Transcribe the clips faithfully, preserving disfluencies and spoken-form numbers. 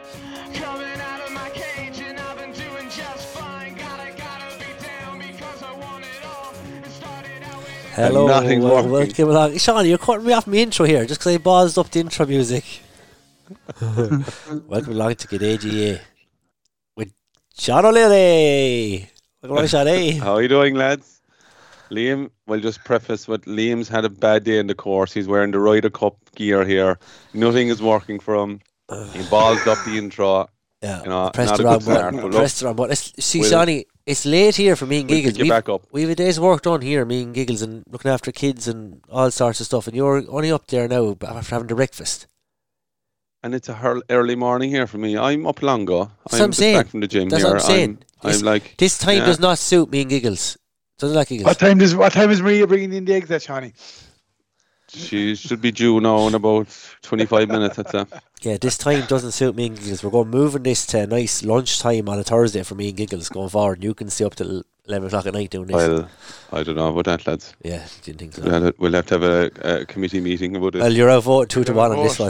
Coming out of my cage and I've been doing just fine. Gotta, gotta be down because I want it all. It started out with Hello, nothing's well, working. welcome along. Sean, you're cutting me off my intro here just because I buzzed up the intro music. Welcome along to G'day G A with Sean O'Leary. Welcome along, Sean A. How are you doing, lads? Liam, we'll just preface with Liam's had a bad day in the course. He's wearing the Ryder Cup gear here. Nothing is working for him. He ballsed up the intro. Yeah, You know, pressed not the a wrong good start, button. but look, Pressed the wrong button. It's- See, we'll- Shawnee, it's late here for me and we'll Giggles. pick you We've, back up. we've a day's work done here, me and Giggles, and looking after kids and all sorts of stuff. And you're only up there now after having the breakfast. And it's a hurl- early morning here for me. I'm up Longo. That's what I'm I'm just saying. back from the gym That's here. what I'm saying. I'm, This- I'm like, This time yeah. does not suit me and Giggles. Doesn't like Giggles. What time does what time is Maria bringing in the eggs at, Shawnee? She should be due now in about twenty-five minutes, I'd say. Yeah, this time doesn't suit me and Giggles. We're going moving this to a nice lunchtime on a Thursday for me and Giggles going forward. You can stay up till eleven o'clock at night doing this. Well, I don't know about that, lads. Yeah, didn't think so. We'll have, we'll have to have a, a committee meeting about it. Well, you're out voting two to one on this one.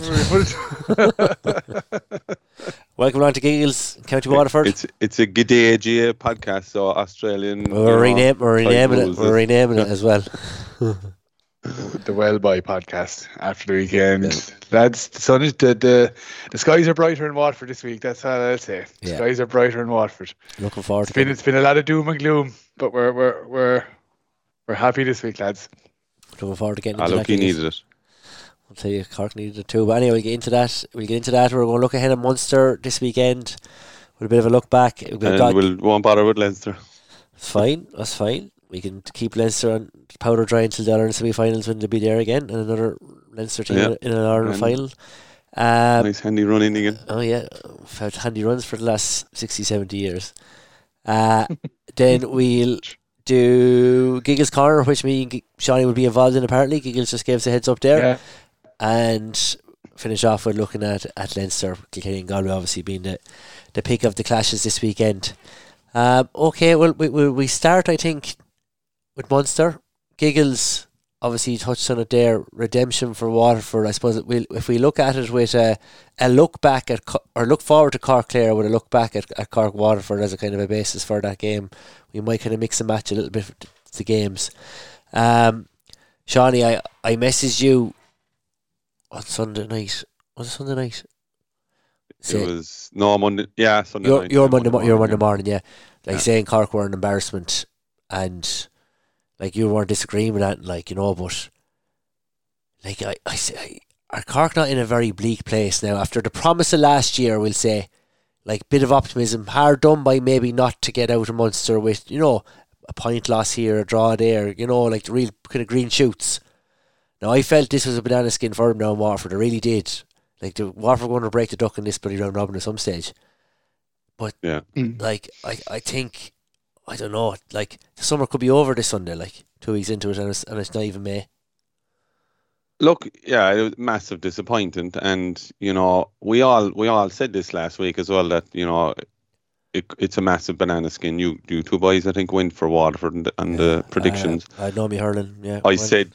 one. Welcome along to Giggles, County Waterford. It's it's a G'day G A podcast, so Australian. you We're, know, rename, we're type renaming it. rules We're is- renaming it as well. The Well Boy podcast after the weekend. Lads, the sun is the, the the skies are brighter in Watford this week, that's all I'll say. The Yeah. skies are brighter in Watford. Looking forward It's to been it. it's been a lot of doom and gloom, but we're we're we're we're happy this week, lads. Looking forward to getting Ah, into look, that. he Giggles. needed it. I'll tell you, Cork needed it too. But anyway, we'll get into that. We'll get into that. We're going to look ahead at Munster this weekend with a bit of a look back. We've And got- we'll won't bother with Leinster. It's fine. That's fine. We can keep Leinster on powder dry until the Ireland semi-finals when they'll be there again, and another Leinster team Yeah. in an Ireland And- final. Um, Nice handy running again. Oh yeah, we've had handy runs for the last sixty, seventy years. Uh, then we'll do Giggles Corner, which me and G- Shawnee will be involved in apparently. Giggles just gave us a heads up there. Yeah. And finish off with looking at, at Leinster, Kilkenny and Galway obviously being the, the pick of the clashes this weekend. Um, okay, well we, we, we start I think with Munster. Giggles obviously touched on it there. Redemption for Waterford. I suppose it will, if we look at it with a, a look back at Co- or look forward to Cork Clare with a look back at, at Cork Waterford as a kind of a basis for that game, we might kind of mix and match a little bit the games. Um, Shawnee, I, I messaged you on Sunday night. Was it Sunday night? Say- It was no Monday. Yeah, Sunday your night. your yeah, Monday, mo- your Monday yeah. morning, yeah. Like Yeah. saying Cork were an embarrassment, and like you weren't disagreeing with that, like you know, but like I, I say, are Cork not in a very bleak place now after the promise of last year? We'll say, like bit of optimism, hard done by maybe not to get out of Munster with you know a point loss here, a draw there, you know, like the real kind of green shoots. Now I felt this was a banana skin for them now in Waterford. I really did. Like the Waterford going to break the duck in this bloody round robin at some stage. Yeah. Like I, I think I don't know. Like the summer could be over this Sunday. Like two weeks into it, and it's, and it's not even May. Look, yeah, it was massive disappointment, and you know we all we all said this last week as well that you know it, it's a massive banana skin. You you two boys I think went for Waterford and, and the predictions. Uh, I know me hurling. Yeah, I well, said,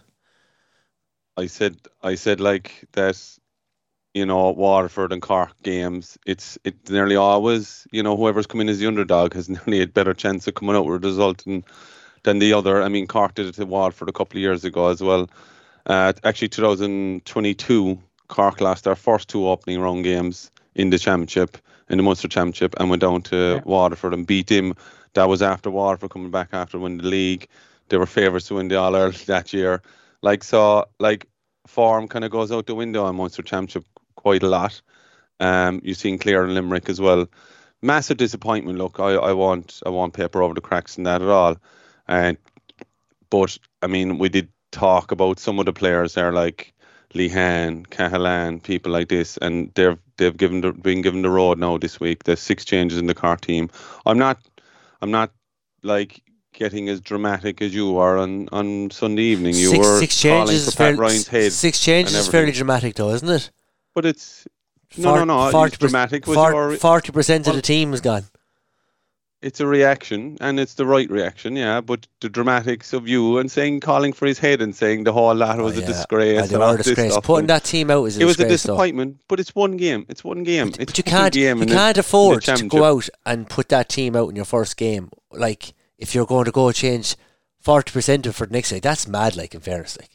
I said, I said like that. You know, Waterford and Cork games. It's it nearly always. You know, whoever's coming as the underdog has nearly a better chance of coming out with a result than, than the other. I mean, Cork did it to Waterford a couple of years ago as well. Uh, actually, two thousand twenty-two, Cork lost their first two opening round games in the championship, in the Munster Championship, and went down to Yeah. Waterford and beat him. That was after Waterford coming back after winning the league. They were favourites to win the All Ireland that year. Like so, like form kind of goes out the window in Munster Championship quite a lot. Um, you've seen Clare and Limerick as well. Massive disappointment. Look, I, I want I want paper over the cracks in that at all. And but I mean, we did talk about some of the players there, like Lehan, Cahalan, people like this, and they've they've given the, been given the road now this week. There's six changes in the Cork team. I'm not I'm not like getting as dramatic as you are on, on Sunday evening. You six, were six calling changes for is Pat fairly, Ryan's head. six changes and is fairly everything. dramatic, though, isn't it? But it's no, no, no. forty It's dramatic. Was Forty your forty percent of the team is gone. it's a reaction, and it's the right reaction, yeah. But the dramatics of you and saying, calling for his head and saying the whole lot Oh, was a yeah. disgrace. Well, they and were all a this disgrace. stuff, Putting and that team out is a it was a disgrace, though. disappointment, but it's one game. It's one game. But, it's but you one can't, game you in the- can't in the afford to championship. go out and put that team out in your first game. Like, if you're going to go change forty percent of it for the next day, that's mad, like, in fairness. Like,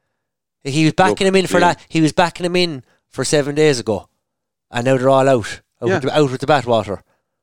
he was backing Look, him in for yeah. that. He was backing him in for seven days ago. And now they're all out. Out, Yeah. with, the, out with the bathwater.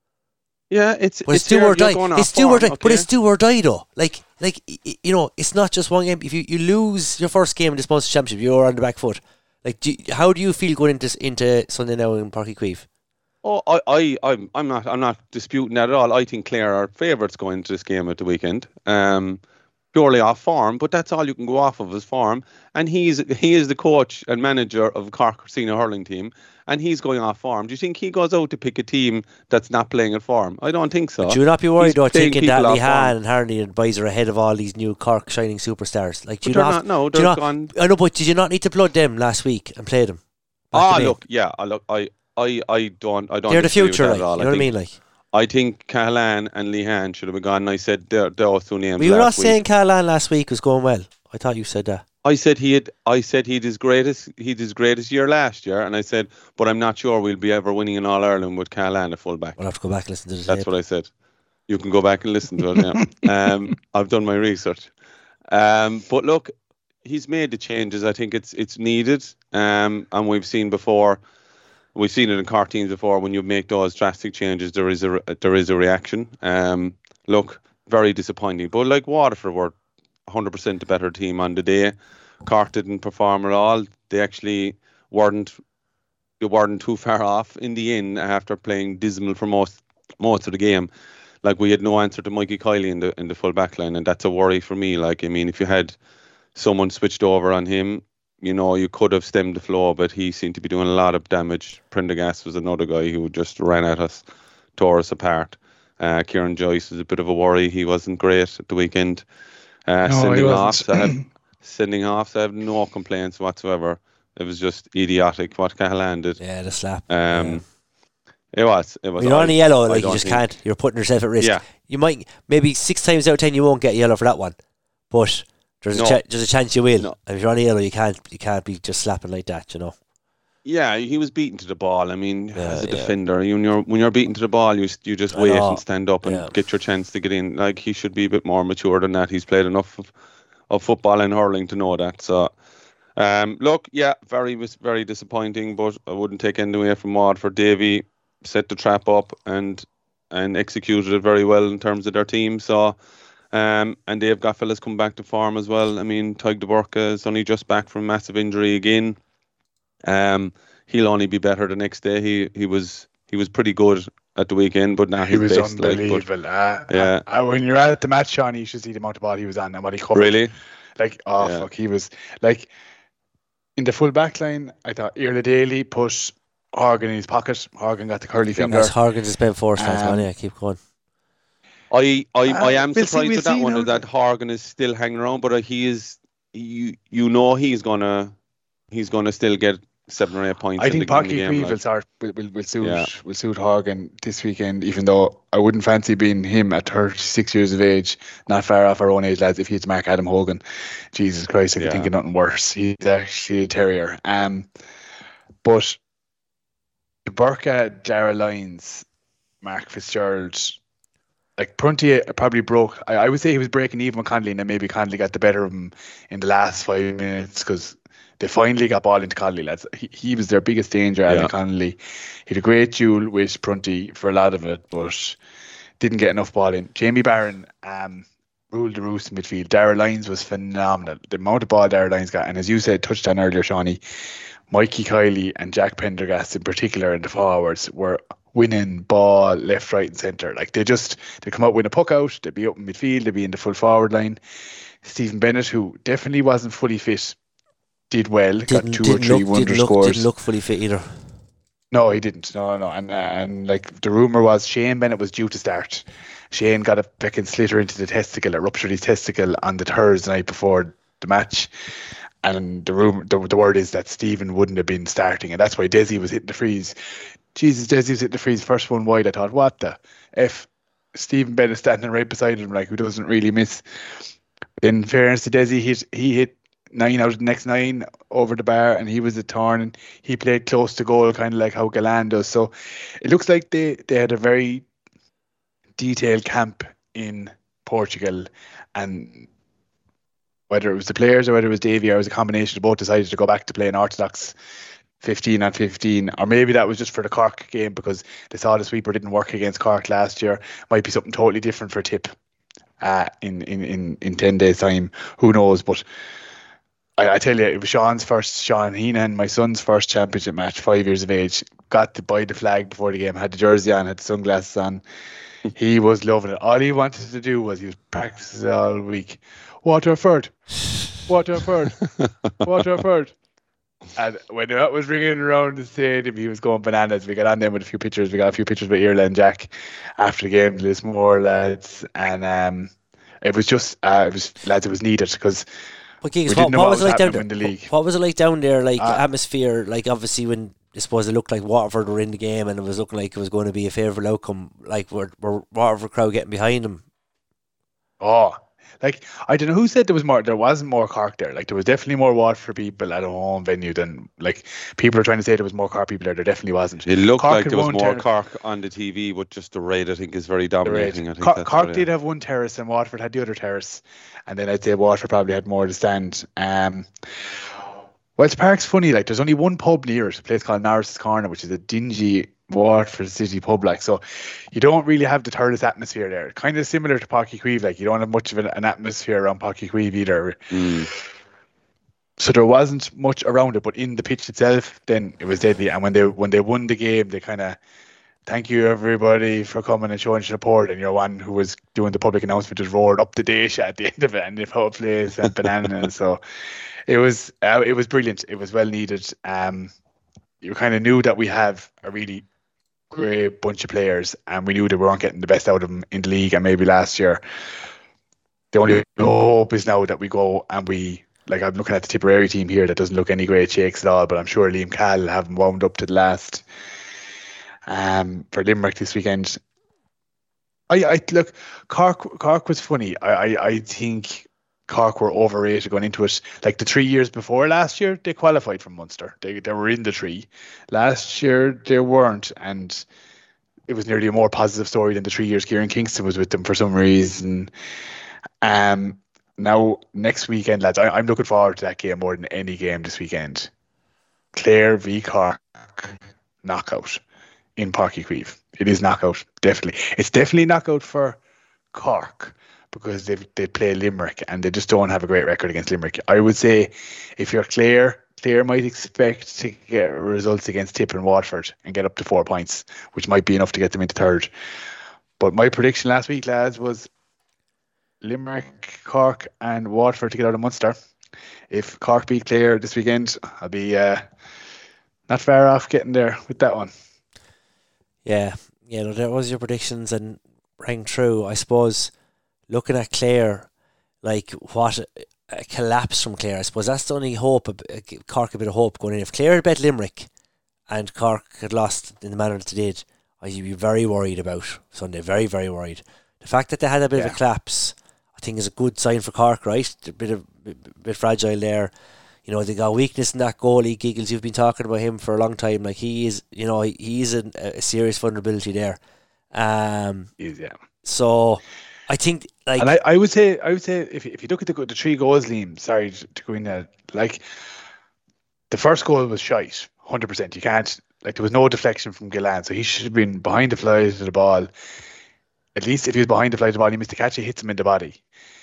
Yeah, it's But it's, it's do here, or you're die. going It's off do or form, die. But okay? it's do or die, though. Like, like y- y- you know, it's not just one game. If you, you lose your first game in this month's championship, you're on the back foot. Like, do you, how do you feel going into into Sunday now in Páirc Uí Chaoimh? Oh, I, I, I'm, I'm not, I'm not disputing that at all. I think Clare are favourites going into this game at the weekend, um, purely off form. But that's all you can go off of is form. And he's, he is the coach and manager of Cork senior hurling team, and he's going off form. Do you think he goes out to pick a team that's not playing at form? I don't think so. Do you not be worried He's though, playing thinking that people off Lehan form. and Harney and Boys are ahead of all these new Cork shining superstars? Like, do But you they're not? not. No, do you they're not? gone. I know, but did you not need to blood them last week and play them? Back Ah, to May? look, yeah, I look, I, I, I don't, I don't. They're the disagree with future, that like, at all. you know what I think- mean? Like, I think Cahalane and Lehan should have been gone. And I said they're, those two names. were you not last week. saying Caroline last week was going well? I thought you said that. I said he had. I said he'd his greatest. He'd his greatest year last year, and I said, but I'm not sure we'll be ever winning in All Ireland with Cahalane a fullback. We'll have to go back and listen to the That's tape. what I said. You can go back and listen to it. Yeah. um, I've done my research. Um, but look, he's made the changes. I think it's it's needed. Um, and we've seen before. We've seen it in Cork teams before. When you make those drastic changes, there is a there is a reaction. Um, look, very disappointing. But like Waterford were one hundred percent the better team on the day. Cork didn't perform at all. They actually weren't they weren't too far off in the end after playing dismal for most most of the game. Like, we had no answer to Mikey Kiley in the in the full back line, and that's a worry for me. Like, I mean, if you had someone switched over on him, you know, you could have stemmed the flow, but he seemed to be doing a lot of damage. Prendergast was another guy who just ran at us, tore us apart. Uh, Kieran Joyce was a bit of a worry. He wasn't great at the weekend. Uh, No, he sending wasn't. off, so I have sending off, so I have no complaints whatsoever. It was just idiotic what Cahalane did. Yeah, the slap. Um, yeah. It was. It was. When you're on I- a yellow, I like, you don't just think- can't. You're putting yourself at risk. Yeah. You might, maybe six times out of ten, you won't get a yellow for that one, but there's a No. cha- there's a chance you will. No. And if you're on a yellow, you can't you can't be just slapping like that, you know. Yeah, he was beaten to the ball. I mean, Yeah, as a yeah. defender, you, when you're when you're beaten to the ball, you s- you just I wait know. and stand up and Yeah. get your chance to get in. Like, he should be a bit more mature than that. He's played enough of, of football and hurling to know that. So, um, look, yeah, very was very disappointing, but I wouldn't take anything away from Waterford. Davy set the trap up and and executed it very well in terms of their team. So. Um, and they've got fellas come back to form as well. I mean, Tig de Burka is only just back from massive injury again. Um, he'll only be better the next day. He he was he was pretty good at the weekend, but not He his was best. Like, unbelievable. uh, yeah. uh, when you're at the match, Sean, you should see the amount of ball he was on and what he but covered. really, Like, oh, Yeah. fuck, he was, like, in the full back line, I thought Irla Daly put Horgan in his pocket. Horgan got the curly finger. That's Horgan's has been forced. That's Um, man. Yeah, keep going. I I, I Uh, am we'll see- surprised we'll with that see one now. that Horgan is still hanging around, but uh, he is you you know he's gonna he's gonna still get seven or eight points. I in think the, in the Pocky game, will like. start will, will, will suit Yeah. will suit Horgan this weekend, even though I wouldn't fancy being him at thirty-six years of age, not far off our own age lads, if he had to mark Adam Hogan. Jesus Christ, I can Yeah. think of nothing worse. He's actually a terrier. Um but Burka, Dara Lyons, Mark Fitzgerald, like Prunty probably broke. I, I would say he was breaking even with Conley, and then maybe Conley got the better of him in the last five minutes because they finally got ball into Conley, lads. He, he was their biggest danger, Alan Yeah. Conley. He had a great duel with Prunty for a lot of it, but didn't get enough ball in. Jamie Barron um, ruled the roost in midfield. Dara Lyons was phenomenal. The amount of ball Dara Lyons got, and as you said, touched on earlier, Shawnee, Mikey Kiley and Jack Pendergast in particular in the forwards were winning ball left, right, and centre. Like, they just they come out with a puck out, they'd be up in midfield, they'd be in the full forward line. Stephen Bennett, who definitely wasn't fully fit, did well, got Didn't, two or didn't, three look, wonder didn't, look, scores. didn't look fully fit either. No, he didn't. No, no. And and like the rumour was Shane Bennett was due to start. Shane got a fucking slitter into the testicle, it ruptured his testicle on the Thursday night before the match. And the rumor, the, the word is that Stephen wouldn't have been starting, and that's why Desi was hitting the freeze. Jesus, Desi was hitting the freeze, first one wide. I thought, what the F? Stephen Bennett standing right beside him, like, who doesn't really miss. In fairness to Desi, he he hit nine out of the next nine over the bar, and he was a thorn, and he played close to goal, kind of like how Galan does. So it looks like they, they had a very detailed camp in Portugal, and whether it was the players or whether it was Davy or it was a combination of both, decided to go back to playing orthodox fifteen on fifteen, or maybe that was just for the Cork game because they saw the sweeper didn't work against Cork last year. Might be something totally different for Tip uh, in, in, in, in ten days time. Who knows? But I, I tell you, it was Sean's first, Sean Heenan, my son's first championship match, five years of age. Got to buy the flag before the game, had the jersey on, had the sunglasses on. He was loving it. All he wanted to do was he was practicing all week. Waterford, Waterford, Waterford. And when that was ringing around the stadium, he was going bananas. We got on them with a few pictures. We got a few pictures with Ireland Jack after the game, Lismore lads, and um, it was just, uh, it was lads, it was needed because. But Gigs, what, what, what was it like down there? The what was it like down there? Like uh, atmosphere, like obviously when I suppose it looked like Waterford were in the game and it was looking like it was going to be a favourable outcome. Like were, were Waterford crowd getting behind them? Oh. Like, I don't know who said there was more. There wasn't more Cork there. Like, there was definitely more Waterford people at a home venue than, like, people are trying to say there was more Cork people there. There definitely wasn't. It looked Cork like had there was one more ter- Cork on the T V, but just the raid, I think, is very dominating. I think Cork, that's Cork what, did yeah. have one terrace and Waterford had the other terrace. And then I'd say Waterford probably had more to stand. Um, Wells Park's funny. Like, there's only one pub near it, a place called Norris's Corner, which is a dingy Waterford City pub. Like, so you don't really have the tourist atmosphere there. Kind of similar to Páirc Uí Chaoimh. Like, you don't have much of an, an atmosphere around Páirc Uí Chaoimh either. Mm. So there wasn't much around it, but in the pitch itself, then it was deadly. And when they when they won the game, they kind of thank you everybody for coming and showing support. And your one who was doing the public announcement just roared up the Daisha at the end of it, and the whole place and bananas. So it was uh, it was brilliant. It was well needed. Um, you kind of knew that we have a really great bunch of players, and we knew that we weren't getting the best out of them in the league and maybe last year. The only hope is now that we go and we, like, I'm looking at the Tipperary team here that doesn't look any great shakes at all, but I'm sure Liam Cahill will have them wound up to the last um, for Limerick this weekend. I, I look, Cork, Cork was funny. I, I, I think Cork were overrated going into it. Like the three years before last year, they qualified from Munster. They they were in the three. Last year they weren't, and it was nearly a more positive story than the three years Kieran Kingston was with them for some reason. Um, now next weekend, lads, I, I'm looking forward to that game more than any game this weekend. Clare v Cork knockout in Páirc Uí Chaoimh. It is knockout, definitely. It's definitely knockout for Cork, because they they play Limerick and they just don't have a great record against Limerick. I would say if you're Clare, Clare might expect to get results against Tip and Waterford and get up to four points, which might be enough to get them into third. But my prediction last week, lads, was Limerick, Cork and Waterford to get out of Munster. If Cork beat Clare this weekend, I'll be uh, not far off getting there with that one. Yeah, yeah, no, that was your predictions and rang true. I suppose looking at Clare, like what a collapse from Clare. I suppose that's the only hope, Cork a bit of hope going in. If Clare had bet Limerick and Cork had lost in the manner that they did, I'd be very worried about Sunday. Very, very worried. The fact that they had a bit yeah. of a collapse, I think, is a good sign for Cork, right? A bit of a bit fragile there. You know, they got weakness in that goalie. Giggles, you've been talking about him for a long time. Like, he is, you know, he is a, a serious vulnerability there. Um, yeah. So, I think, like, and I, I would say, I would say, if if you look at the the three goals, Liam, sorry to go in there, like, the first goal was shite, one hundred percent. You can't, like, there was no deflection from Gillan, so he should have been behind the fly to the ball. At least if he was behind the fly to the ball, he missed the catch, he hits him in the body.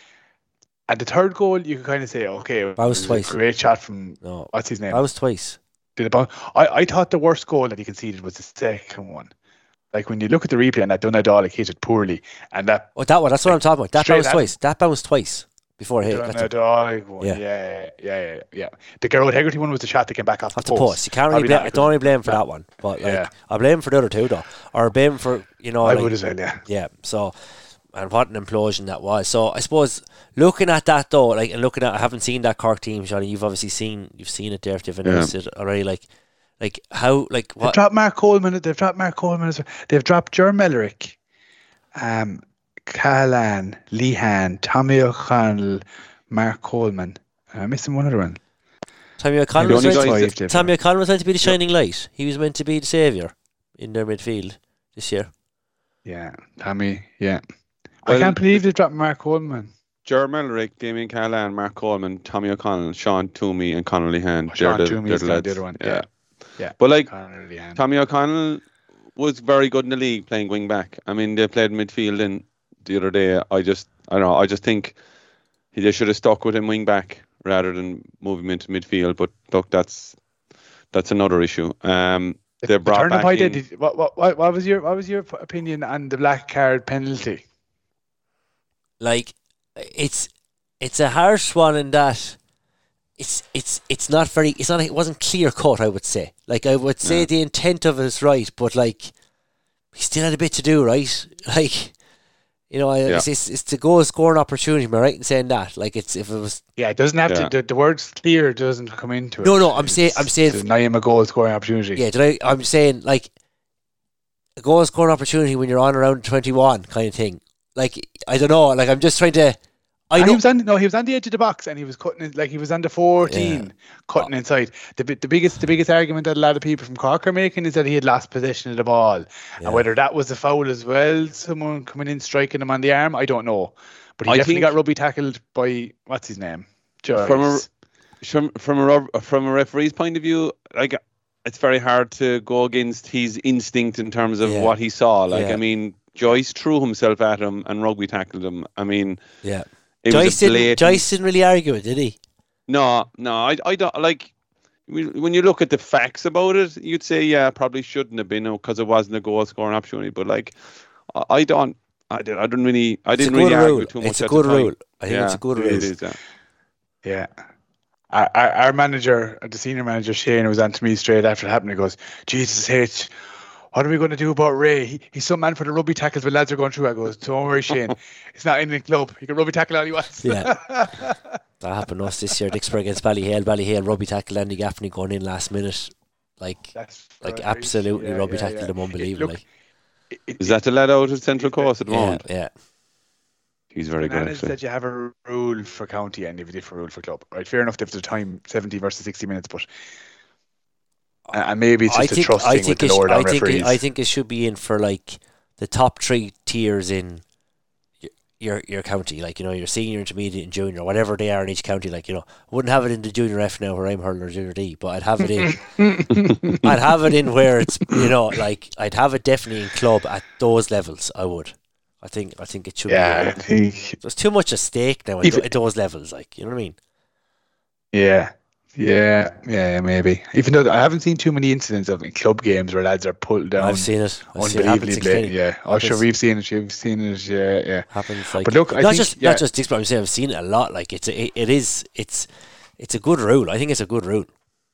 And the third goal, you can kind of say, okay, bounced twice. A great shot from, no, what's his name? Bounced twice. Did it bounce? I, I thought the worst goal that he conceded was the second one. Like, when you look at the replay and that Donegal hit it poorly, and that oh that one that's what like, I'm talking about. That bounced twice. Him. That bounced twice before it hit. Donegal one. Yeah. yeah, yeah, yeah, yeah. The Gerald Hegarty one was the shot that came back off, off the post. post. You can't really blame. I don't really blame for that one, but like yeah. I blame for the other two though, or blame for you know. I like, would as well, yeah. Yeah. So, and what an implosion that was. So I suppose looking at that though, like, and looking at, I haven't seen that Cork team, Johnny. You've obviously seen, you've seen it there. If you've announced yeah. it already, like. Like how, like what? They've dropped Mark Coleman. They've dropped Mark Coleman as well. They've dropped Jerm Mellerick. Um, Callan, Lehan, Tommy O'Connell, Mark Coleman. Am I missing one other one? Tommy Maybe O'Connell The was only meant guys to, that- Five Tommy different. O'Connell was meant to be the shining light. He was meant to be the saviour in their midfield this year. Yeah, Tommy. Yeah, I Well, can't believe they dropped Mark Coleman. Ger Melrick, Damien Callan, Mark Coleman, Tommy O'Connell, Sean Toomey, and Conor Lehan. Oh, Sean they're the, Toomey they're is the the lads. other one, yeah. Yeah. But like Conor Lehan. Tommy O'Connell was very good in the league playing wing back. I mean, they played midfield in the other day. I just, I don't know. I just think he, they should have stuck with him wing back rather than move him into midfield. But look, that's that's another issue. Um, they brought Turnip back I in, did. What, what, what, what was your what was your opinion on the black card penalty? Like, it's it's a harsh one in that it's it's it's not very it's not it wasn't clear cut. I would say. Like I would say No. the intent of it is right, but like he still had a bit to do, right? Like. You know, Yeah. it's, it's it's to goal scoring opportunity. Am I right in saying that? Like it's if it was Yeah, it doesn't have Yeah. to. The, the words clear doesn't come into it. No, no, I'm saying- It's I'm saying- to deny him a goal scoring opportunity. yeah. Did I? I'm saying like a goal scoring opportunity when you're on around twenty-one kind of thing. Like I don't know. Like I'm just trying to. I And he know. was on no, he was on the edge of the box, and he was cutting it like he was under fourteen, cutting inside. The bi- the biggest the biggest argument that a lot of people from Cork are making is that he had lost possession of the ball, Yeah. and whether that was a foul as well, someone coming in striking him on the arm, I don't know. But he I definitely think- got rugby tackled by what's his name, Joyce. From a- from from a rub- from a referee's point of view, like it's very hard to go against his instinct in terms of Yeah. what he saw. Like Yeah. I mean, Joyce threw himself at him and rugby tackled him. I mean, Yeah. it Joyce was a didn't. blatant. Joyce didn't really argue it, did he? No, no, I, I don't like. When you look at the facts about it, you'd say yeah, probably shouldn't have been because it wasn't a goal scoring opportunity. But like, I, I don't, I did, I didn't really, I It's a didn't good really argue rule. too much. It's a at good the time. rule. I think yeah, it's a good it rule. is, yeah. Yeah. Our, our, our manager, the senior manager, Shane, was on to me straight after it happened. He goes, Jesus H, what are we going to do about Ray? He, he's some man for the rugby tackles when lads are going through. I goes, don't worry, Shane. It's not in the club. He can rugby tackle all he wants. Yeah. That happened to us this year. Dixper against Ballyhale. Ballyhale rugby tackle Andy Gaffney going in last minute. Like, That's like right. absolutely Yeah, rugby yeah, tackled yeah. them It- unbelievably. look, it- it- Is that the lad out at Central Coast at the yeah, moment? yeah. He's very good. Bananas Actually. that you have a rule for county and you have a different rule for club. Right, fair enough if the time seventy versus sixty minutes, but and and maybe it's I just a think trust I thing with think the it sh- lower I down think referees. it, I think it should be in for like the top three tiers in your, your your county, like you know your senior, intermediate, and junior, whatever they are in each county. Like you know, I wouldn't have it in the junior F now where I'm hurling or junior D, but I'd have it in. I'd have it in where it's you know like I'd have it definitely in club at those levels. I would. I think I think it should yeah, I be. think There's too much at stake now at, If- tho- at those levels. Like you know what I mean? yeah. Yeah, yeah, maybe. Even though I haven't seen too many incidents of in club games where lads are pulled down I've seen it. I've seen it happen unbelievably sixteen. late. Yeah, oh, sure, Happens- we've seen it. You've seen it. Yeah, yeah. happens like But look, I not think- just yeah. not just this, but I'm saying I've seen it a lot. Like it's a, it, it is it's it's a good rule. I think it's a good rule.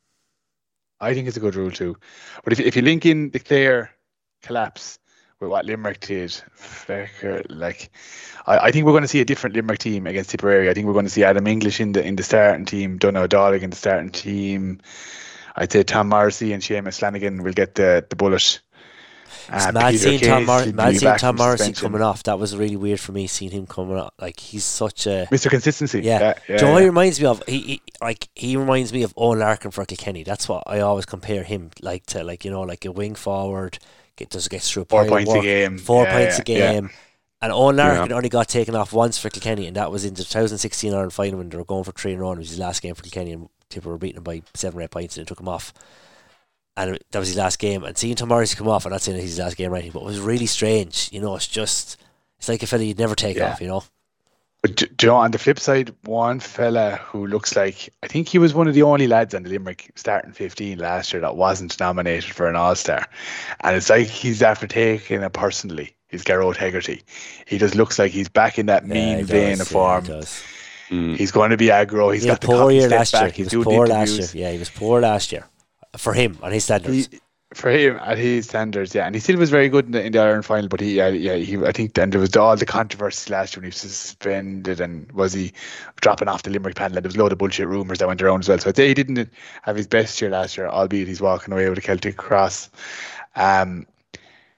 I think it's a good rule too. But if if you link in the Clare collapse with what Limerick did, fecker, like I, I think we're going to see a different Limerick team against Tipperary. I think we're going to see Adam English in the in the starting team, Donald O'Donnell in the starting team. I'd say Tom Morrissey and Seamus Flanagan will get the the bullet. It's Uh, mad Peter seeing Tom, Case Mor- will be mad seeing back Tom from Morrissey suspension. coming off. That was really weird for me seeing him coming off. Like he's such a Mister Consistency. yeah. yeah, yeah, Do you know what he yeah. reminds me of? He, he like he reminds me of Owen Larkin for Kilkenny. That's what I always compare him like to. Like you know, like a wing forward. Get does get through a Four pile of points a work, game. Four Yeah, points yeah, a yeah. game. And Owen Larkin Yeah. only got taken off once for Kilkenny, and that was in the twenty sixteen Ireland final when they were going for three in a row. It was his last game for Kilkenny, and Tipper were beating him by seven or eight points, and it took him off. And it- that was his last game. And seeing Tom Morrissey come off, I'm not saying it's his last game or anything, but it was really strange. You know, it's just, it's like a fella you'd never take Yeah. off, you know? But do, do you know, on the flip side, one fella who looks like I think he was one of the only lads on the Limerick starting fifteen last year that wasn't nominated for an All Star, and it's like he's after taking it personally. He's Garrod Hegarty. He just looks like he's back in that Yeah, mean he vein does, of yeah, form. he does. Mm. He's going to be aggro. He's He had got a the poor cocky year step last back. year. He He's was doing poor the last year. interviews. Yeah, he was poor last year. For him, on his standards. He, for him at his standards, yeah, and he still was very good in the, in the Ireland final. But he, yeah, yeah, he, I think, and there was all the controversy last year when he was suspended, and was he dropping off the Limerick panel? And there was a load of bullshit rumours that went around as well. So I'd say he didn't have his best year last year, albeit he's walking away with a Celtic cross. Um,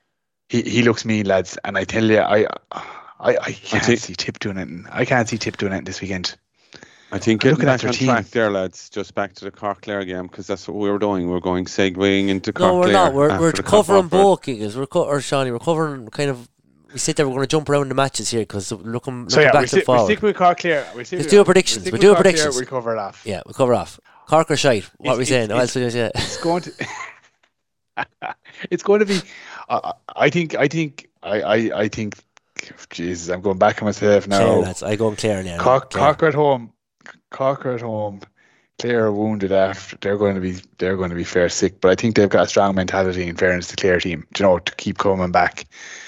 he he looks mean, lads. And I tell you, I I, I can't think- see Tip doing anything. I can't see Tip doing anything this weekend. I think I'm getting looking at back their on team. track there, lads. Just back to the Cork Clare game because that's what we were doing. We were going segueing into Cork No, we're Clare not. We're, after we're the covering Cup offer. both gigs. We're co- or Shawnee, we're covering kind of. We said that we're going to jump around the matches here because looking, looking So yeah, back we, to stick, we forward. stick with Cork Clear. We stick Let's with- do our predictions. we stick We'll with do our Cork Clear, predictions. We cover it off. Yeah, we'll cover off. Cork or shite? What are we It's- saying? it's- What else we say? It's going to. It's going to be. Uh, I think. I think. I. I. I think. Jesus, I'm going back on myself now. Clare, lads. I go on Clare now. Cork, Clare. Cork are at home. Cork are at home. Clare are wounded after. They're going to be. They're going to be fair sick. But I think they've got a strong mentality. In fairness to Clare team, do you know, to keep coming back.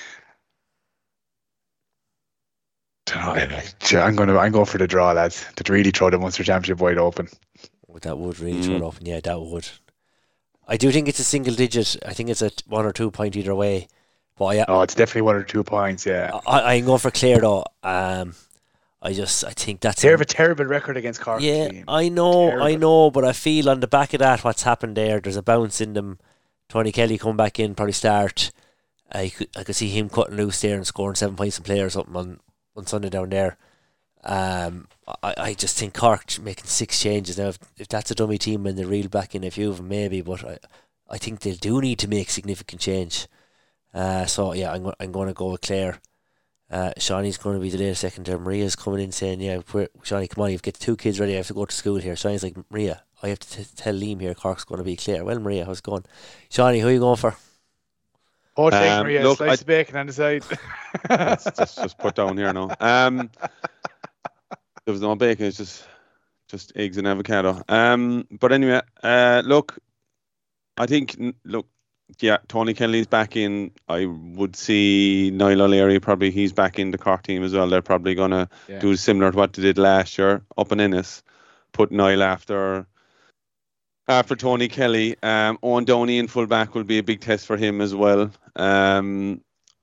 Do you know, I- I'm going to. I'm going for the draw, lads. To really throw the Munster Championship wide open. Oh, that would really Mm. throw it open. Yeah, that would. I do think it's a single digit. I think it's a t- one or two point either way. But I, Oh, it's definitely one or two points. Yeah. I, I'm going for Clare though. Um, I just I think that's They a- have a terrible record against Cork. yeah. team. I know, I Terrible. know, but I feel on the back of that, what's happened there? There's a bounce in them. Tony Kelly come back in, probably start. I could I could see him cutting loose there and scoring seven points in play or something on, on Sunday down there. Um, I, I just think Cork making six changes now. If, if that's a dummy team and they reel back in a few of them, maybe. But I, I think they do need to make significant change. Uh, so yeah, I'm go- I'm going to go with Clare. Uh, Shawnee's going to be delayed a second there. Maria's coming in saying, "Yeah, we're, Shawnee, come on, you've got two kids ready. I have to go to school here." Shawnee's like, "Maria, I have to t- tell Liam here. Cork's going to be Clare." Well, Maria, how's it going? Shawnee, who are you going for? Oh, take Um, Maria, look, slice I- of bacon on the side. That's just, just put down here now. Um, there was no bacon. It's just just eggs and avocado. Um, but anyway, uh, look, I think n- look, yeah, Tony Kelly's back in. I would see Niall O'Leary probably. He's back in the Cork team as well. They're probably gonna Yeah. do similar to what they did last year up in Ennis. Put Niall after after Tony Kelly. Um, Owen Downey in full back will be a big test for him as well. Um,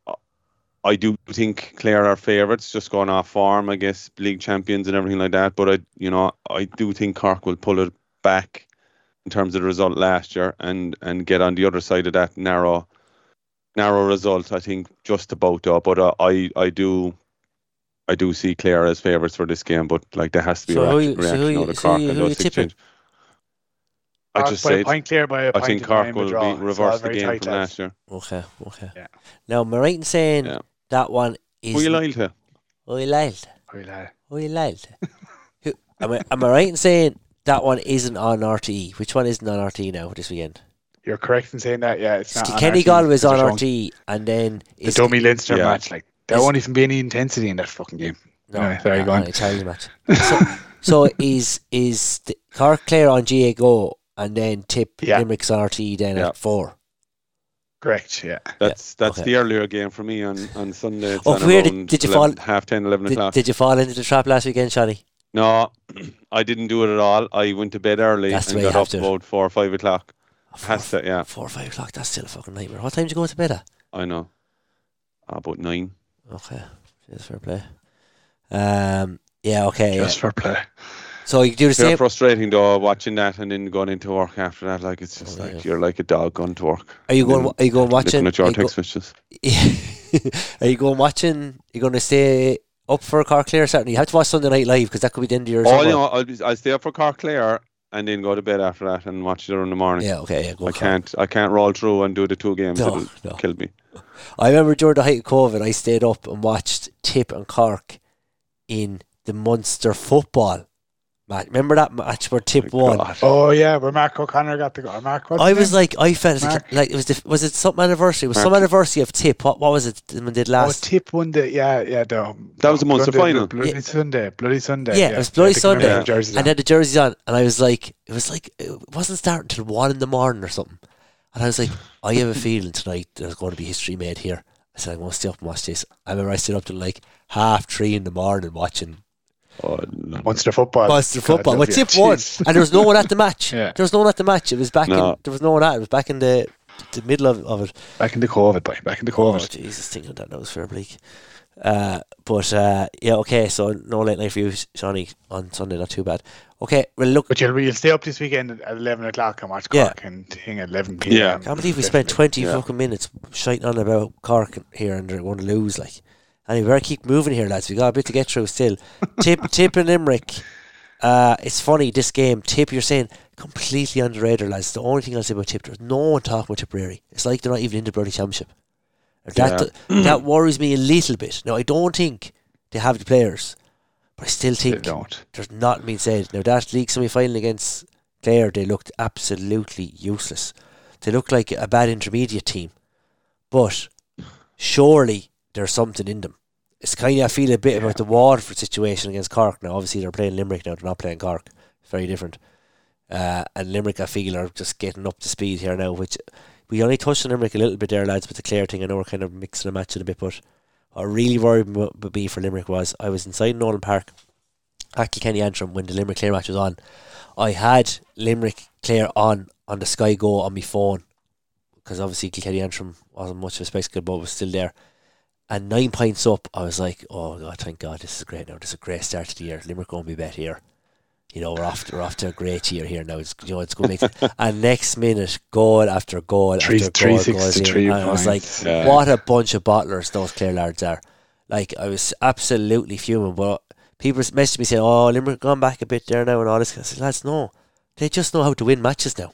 I do think Clare are favourites, just going off form, I guess, league champions and everything like that. But I, you know, I do think Cork will pull it back in terms of the result last year and and get on the other side of that narrow, narrow result. I think just about though. But uh, I, I do, I do see Clare as favourites for this game. But like there has to be So a who reaction, you- so who reaction you- out of so Cork you- and who you those six tipping? change. I Cork just by a said point clear by a I point think in Cork time will with draw. be So reverse all the very game tight, from lads. last year. Okay, okay. Yeah. Now, am I right in saying Yeah. that one is... Who you loyal to? Oh, you lied. Oh, lad. Oh, you lied. Who, am, I, am I right in saying that one isn't on R T E? Which one isn't on R T E now this weekend? You're correct in saying that. Yeah, it's not. on Kenny R T E, Galway's because on they're R showing T E, and then... The is- dummy Leinster Yeah. match, like there Is- won't even be any intensity in that fucking game. No, Anyway, there you uh, go on. an Italian match. So, so is is the Cork Clare on G A Go, and then Tip Yeah. Limerick's on R T E then Yeah. at four? Correct. Yeah. That's that's okay. the earlier game for me on, on Sunday. It's Oh, on where did- around did you eleven, fall- half ten, eleven Did, o'clock? did you fall into the trap last weekend, Shani? No, I didn't do it at all. I went to bed early That's the and way you got have up to. about four or five o'clock. Four, Has to, yeah, four or five o'clock, that's still a fucking nightmare. What time did you go to bed at? I know. About nine. Okay, just fair play. Um, yeah, okay. Just Yeah. for play. So you do the It's same. frustrating though, watching that and then going into work after that. Like it's just Oh, like yeah. you're like a dog going to work. Are you and going? then Are you going watching? Looking at your are you go- text messages. Are you going watching? Are you going to stay up for Cork Clare Saturday? You have to watch Sunday Night Live because that could be the end of your. Oh, summer. you know, I'll, be, I'll stay up for Cork Clare and then go to bed after that and watch it in the morning. Yeah. Okay. Yeah. Go I for it. can't. I can't roll through and do the two games. No, It'll no. kill me. I remember during the height of COVID, I stayed up and watched Tip and Cork in the Munster football match. Remember that match where Tip won? God. Oh yeah, where Mark O'Connor got the goal. Mark, what's I his was name? like, I felt like, Mark. like it was the, was it some anniversary? It was some Mark. anniversary of Tip. What what was it when did Oh, last? Tip won the yeah yeah the That was the Munster Bloody- final. Bloody Yeah. Sunday, Bloody Sunday. Yeah, it was Bloody they came out Sunday. with the jerseys And on. had the jerseys on, and I was like, it was like it wasn't starting till one in the morning or something. And I was like, I have a feeling tonight there's going to be history made here. I said, I'm going to stay up and watch this. I remember I stayed up till like half three in the morning watching Oh, no. Munster football. Munster God, football. love But you. Tip won, Jeez. and there was no one at the match. Yeah. There was no one at the match. It was back No. in. There was no one at. It was back in the the middle of, of it. Back in the COVID, boy. Back in the Oh COVID. Jesus, thinking that now was fair bleak. Uh, but uh, yeah, okay. So no late night for you, Shawnee, on Sunday. Not too bad. Okay, well look. But you'll, you'll stay up this weekend at eleven o'clock and watch Yeah. Cork and thing at eleven p.m. Yeah. I can't believe we spent twenty Yeah. fucking minutes shiting on about Cork here and they're going to lose. Like, and we better keep moving here, lads. We got a bit to get through still. Tip, Tip and Limerick. Uh, it's funny this game. Tip, you're saying completely under the radar, lads. The only thing I'll say about Tip, there's no one talking about Tipperary. It's like they're not even in the bloody championship. That Yeah. that worries me a little bit. Now I don't think they have the players, but I still They think don't. there's nothing being said. Now that league semi-final against Clare, they looked absolutely useless. They looked like a bad intermediate team, but surely there's something in them. It's kind of I feel a bit Yeah. about the Waterford situation against Cork. Now obviously they're playing Limerick now. They're not playing Cork. It's very different. Uh, and Limerick I feel are just getting up to speed here now, which we only touched on Limerick a little bit there, lads, with the Clare thing. I know we're kind of mixing and matching a bit, but what really worried me for Limerick was I was inside Nolan Park at Kilkenny Antrim when the Limerick Clare match was on. I had Limerick Clare on on the Sky Go on my phone because obviously Kilkenny Antrim wasn't much of a spectacle, but was still there. And nine points up, I was like, "Oh God, thank God, this is great now. This is a great start to the year. Limerick going to be better here. You know, we're off. To, we're off to a great year here now. It's you know, it's going to make." And next minute, goal after goal Three, after three goal six goes to in. three And I was like, points. Yeah. "What a bunch of bottlers those Clare lads are!" Like I was absolutely fuming. But people messaged me saying, "Oh, Limerick gone back a bit there now and all this." I said, "Lads, no, they just know how to win matches now.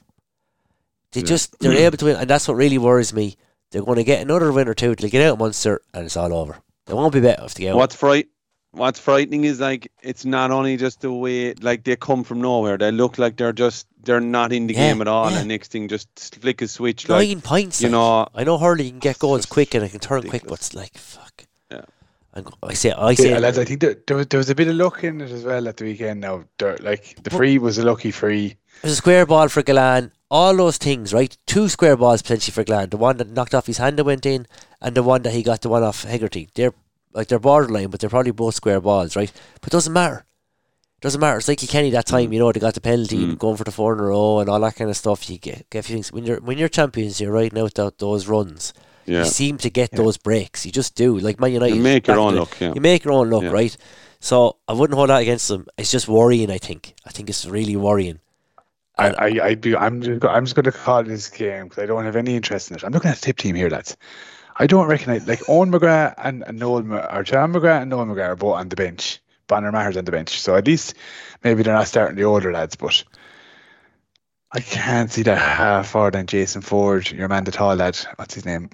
They Yeah. just they're able to win, and that's what really worries me. They're going to get another win or two. They'll get out of Munster, and it's all over. They won't be better if they get out." What's fright? What's frightening is like it's not only just the way like they come from nowhere. They look like they're just they're not in the Yeah, game at all. yeah. And next thing, just flick a switch. Like Nine points, you like. know, I know Hurley can get goals just quick and it can turn quick, but ridiculous. it's like fuck. Yeah. I'm go- I say, I say, Yeah, lads, I think there, there, was, there was a bit of luck in it as well at the weekend. Now, there, like the But- free was a lucky free. there's a square ball for Galan. All those things, right? Two square balls potentially for Galan. The one that knocked off his hand that went in, and the one that he got the one off Hegarty. They're like they're borderline, but they're probably both square balls, right? But it doesn't matter. Doesn't matter. It's like Kilkenny that time, you know, they got the penalty, Mm. going for the four in a row, and all that kind of stuff. You get, get a few things when you're when you're champions, you're riding out that, those runs. yeah, You seem to get Yeah. those breaks. You just do. Like Man United, you make back your in own the- luck. Yeah, You make your own luck, Yeah. right? So I wouldn't hold that against them. It's just worrying. I think. I think it's really worrying. I, And- I, I'd be, I'm, just, go- I'm just going to call this game because I don't have any interest in it. I'm looking at the tip team here, lads. I don't recognise like Owen McGrath and, and Noel Ma- or John McGrath and Noel McGrath are both on the bench. Bonner Maher's on the bench, so at least maybe they're not starting the older lads. But I can't see that half forward than Jason Ford, your man, the tall lad. What's his name?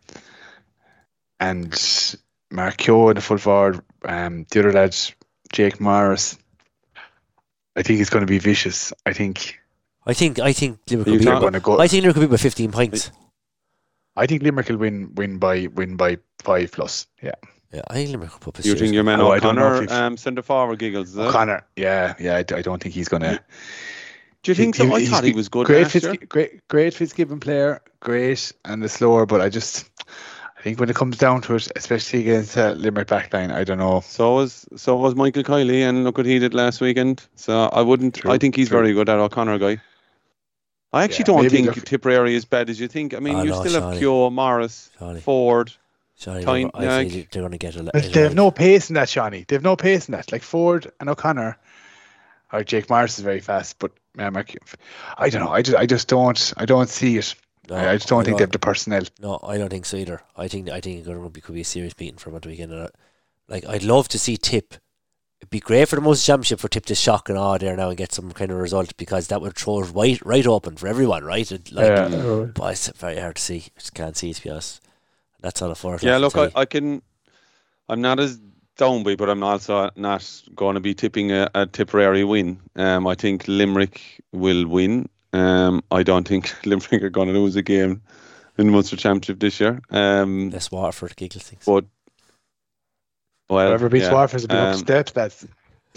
And Mark Keogh, the full forward. Um, the other lad, Jake Morris. I think it's going to be vicious. I think. I think. I think Limerick You will be. They're can't- going to go. I think Limerick will be by fifteen points. I think Limerick will win win by win by five plus. Yeah. Yeah, I think Limerick will put up a you think serious- your man Oh, I don't know if O'Connor you've- um, centre forward giggles? Is it? O'Connor. Yeah, yeah. I, d- I don't think he's gonna. Do you think he- so? I he's thought he g- was good Great, last Fitz, year. great, great Fitzgibbon player. Great and the slower, but I just. I think when it comes down to it, especially against uh, Limerick backline, I don't know. So was so was Michael Kiley, and look what he did last weekend. So I wouldn't. True, I think he's true. very good, that O'Connor guy. I actually Yeah, don't maybe think they're- Tipperary is bad as you think. I mean, Oh, you no, still Shawnee. have Keogh, Morris, Shawnee. Ford. Shawnee, Time- I like- think they're going to get a. But they have no pace in that, Shawnee. They have no pace in that. Like Ford and O'Connor, or Jake Morris is very fast, but uh, Mark, I don't know. I just, I just don't, I don't see it. No, I, I just don't I think they have the personnel. No, I don't think so either. I think I think it could be, could be a serious beating for them at the weekend. And, uh, like I'd love to see Tip. It'd be great for the Munster Championship for Tip to shock and awe there now and get some kind of result, because that would throw it right right open for everyone, right? It, like, Yeah. but it's very hard to see. I just can't see it, to be honest. That's all for it. Yeah, I look, can I, tell you. I can. I'm not as downbeat, but I'm also not going to be tipping a, a Tipperary win. Um, I think Limerick will win. Um, I don't think Limerick are going to lose a game in the Munster Championship this year. Um, Less Waterford giggle things. but well, Whoever beats yeah, Waterford is a big um, up steps. That's.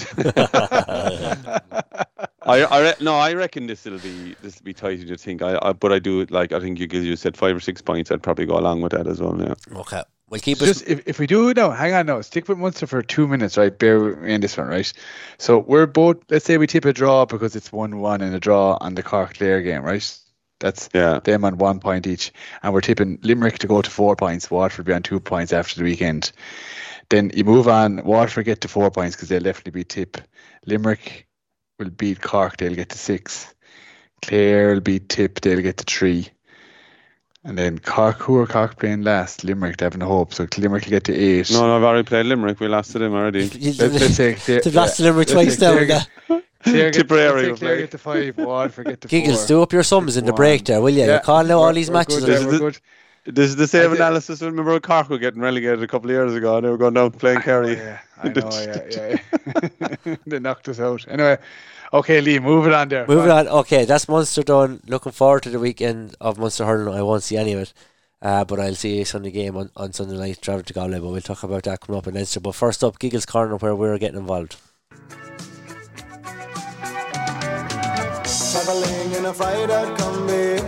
I, I re- no, I reckon this will be this will be tight. You think I, I, but I do like. I think you you said five or six points. I'd probably go along with that as well. Yeah. Okay, we'll keep So it. just if, if we do no, hang on now, stick with Munster for two minutes, right? Bear with me in this one, right? So we're both, let's say we tip a draw because it's one one in a draw on the Cork Clare game, right? That's Yeah. them on one point each, and we're tipping Limerick to go to four points, Waterford be on two points after the weekend. Then you move on. Waterford get to four points because they'll definitely be tip. Limerick will beat Cork. They'll get to six. Clare will beat Tip. They'll get to three. And then Cork, who are Cork playing last? Limerick, they haven't a hope. So Limerick will get to eight. No, no, I've already played Limerick. We lost to them already. Let's, let's say Clare, They've lost to Limerick let's twice say now. Clare Get, get- Clare get, Tipperary will let's say Clare play. get to five. Waterford get to Giggles, four. do up your sums in the One. break there, will you? You're calling out all we're- these we're matches. good there, This we're is good. This is the same I did- analysis. Remember when Cork were getting relegated a couple of years ago and they were going down playing Kerry. Oh, yeah, I know, yeah, yeah. They knocked us out. Anyway, okay, Lee, move it on there. Moving on. Okay, that's Munster done. Looking forward to the weekend of Munster hurling. I won't see any of it, uh, but I'll see a Sunday game on, on Sunday night. Travel to Galway, but we'll talk about that coming up in Leinster. But first up, Giggles Corner, where we're getting involved. Traveling in a fried-out Combi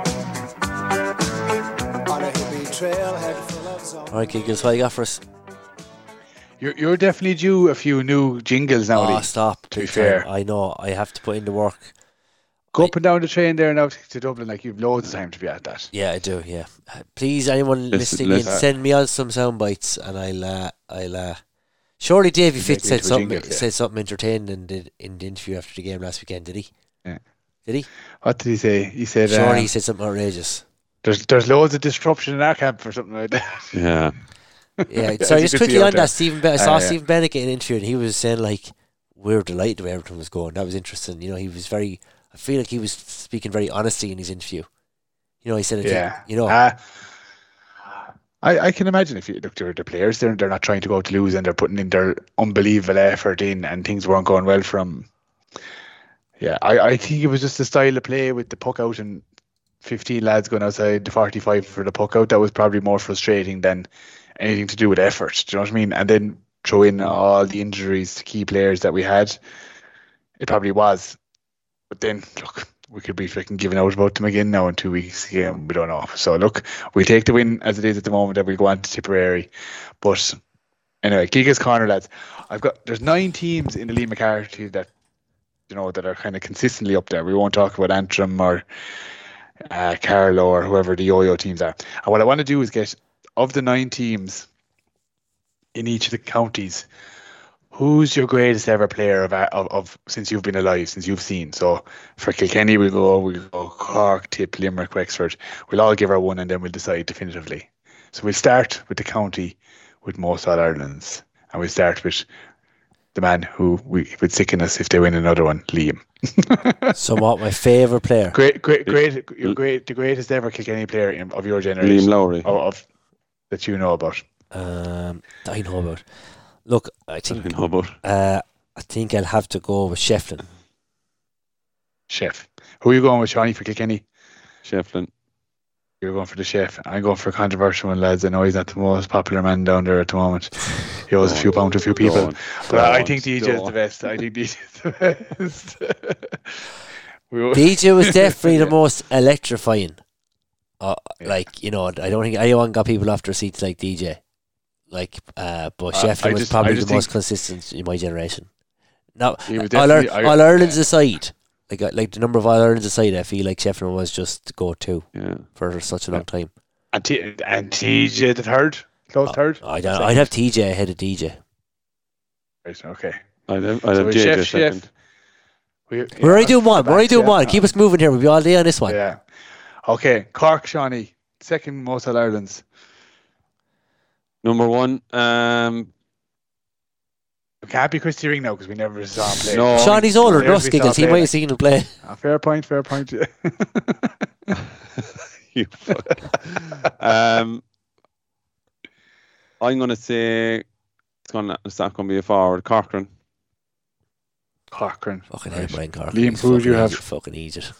on a hippie trailhead full of zombies. All right, Giggles, what you got for us? You're, you're definitely due a few new jingles now, Oh, Lee. stop. To be Big time. fair. I know. I have to put in the work. Go up and down the train there now to, to Dublin. Like, you've loads of time to be at that. Yeah, I do. Yeah, Uh, please, anyone Listen- listening in, listen. send me on some sound bites, and I'll, uh, I'll. Uh, surely Davy Make Fitz it said into a something, jingle, yeah. said something entertaining in the in the interview after the game last weekend. Did he? Yeah. Did he? What did he say? He said, Surely um, he said something outrageous. there's, there's loads of disruption in our camp or something like that. Yeah. Yeah. As Sorry, you just can quickly see out on there. that, Stephen. Ben- I saw Uh, yeah. Stephen Bennett get an interview, and he was saying like, "We're delighted the way everything was going." That was interesting. You know, he was very. I feel like he was speaking very honestly in his interview. You know, he said, it Yeah. you know, Uh, I, I can imagine if you look to the players, they're, they're not trying to go to lose and they're putting in their unbelievable effort in and things weren't going well from. Yeah, I, I think it was just the style of play with the puck out and fifteen lads going outside the forty-five for the puck out. That was probably more frustrating than anything to do with effort. Do you know what I mean? And then throw in all the injuries to key players that we had. It probably was. But then, look, we could be freaking giving out about them again now in two weeks. Yeah, we don't know. So, look, we take the win as it is at the moment and we'll go on to Tipperary. But anyway, Giga's Corner, lads. I've got, there's nine teams in the Lee McCarthy that, you know, that are kind of consistently up there. We won't talk about Antrim or uh, Carlow or whoever the yo-yo teams are. And what I want to do is get, of the nine teams in each of the counties, who's your greatest ever player of, of of since you've been alive, since you've seen? So for Kilkenny, we'll go, we'll go Cork, Tip, Limerick, Wexford. We'll all give our one and then we'll decide definitively. So we'll start with the county with most All Irelands. And we'll start with the man who we would sicken us if they win another one, Liam. somewhat my favourite player. Great, great, great, your great, the greatest ever Kilkenny player in, of your generation. Liam Lowry. Of, of, that you know about. Um, that I know about. Look, I think I know about. uh, I think I'll have to go with Shefflin. Chef. Who are you going with, Shawnee, for Kilkenny? Shefflin. You're going for the chef. I'm going for a controversial one, lads. I know he's not the most popular man down there at the moment. He owes a few pounds to a few people. Don't, But I don't, think D J is the don't. best. I think D J is the best. we will- D J was definitely the most electrifying. Uh, Yeah. Like, you know, I don't think anyone got people off their seats like D J. Like, uh, but Uh, Shefflin I was just- probably I the just most think- consistent in my generation. Now, He was All, definitely- Ir- I- All Ireland's aside, like uh, like the number of All Irelands aside, I feel like Shefflin was just the go-to Yeah. for such a long time. And, T- and T J the third? Close third? I don't, I'd have T J ahead of D J. Right, okay. I'd have, I'd So have we J J chef, chef. second. We, We're only yeah, doing one. We're only doing yeah. one. Keep us moving here. We'll be all day on this one. Yeah. Okay, Cork, Shawnee. Second most All Irelands. Number one. Um, It can't be Christy Ring now because we never saw him play. No. Sean, older than There's us, we Giggles. saw He play, might have like. seen him play. Ah, fair point, fair point. you fuck. um, I'm gonna say it's gonna it's not gonna be a forward. Corcoran. Corcoran. Fucking Right. hate Brian Cork. Liam, He's who would you fucking have? idiot, Fucking idiot.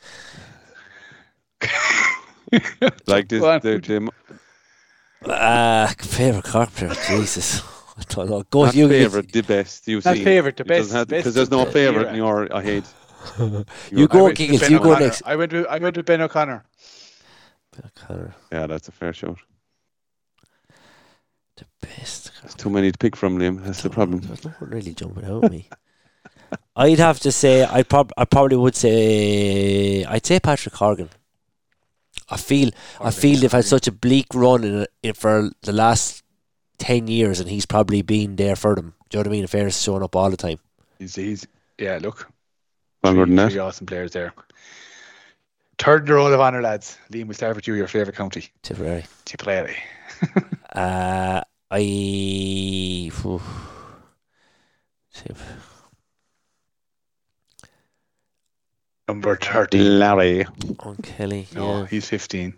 Like this, Go on. the, the, Ah, favourite Cork player. Jesus. I don't know. Go not with you. Giggles. favourite, the best you've Not seen. favourite, the It doesn't best- have- best because there's no of the favourite era. in your I hate. You I go, went with Giggles. Ben You go O'Connor. next. I went with I went with Ben O'Connor. O'Connor, Yeah, that's a fair shot. the best. There's too many to pick from, Liam. That's the problem. There's no one really jumping out at me. I'd have to say, I prob- I probably would say, I'd say Patrick Horgan. I feel, I feel they've had such a bleak run in, in for the last ten years, and he's probably been there for them. Do you know what I mean? Affairs is showing up all the time. He's, he's yeah, look. Longer three, than that. three awesome players there. Third in the roll of honour, lads. Liam, we'll start with you, your favourite county. Tipperary. Tipperary. Uh, I. Phew. Tip. Number thirteen. Larry. On Kelly. No, Yeah. he's fifteen.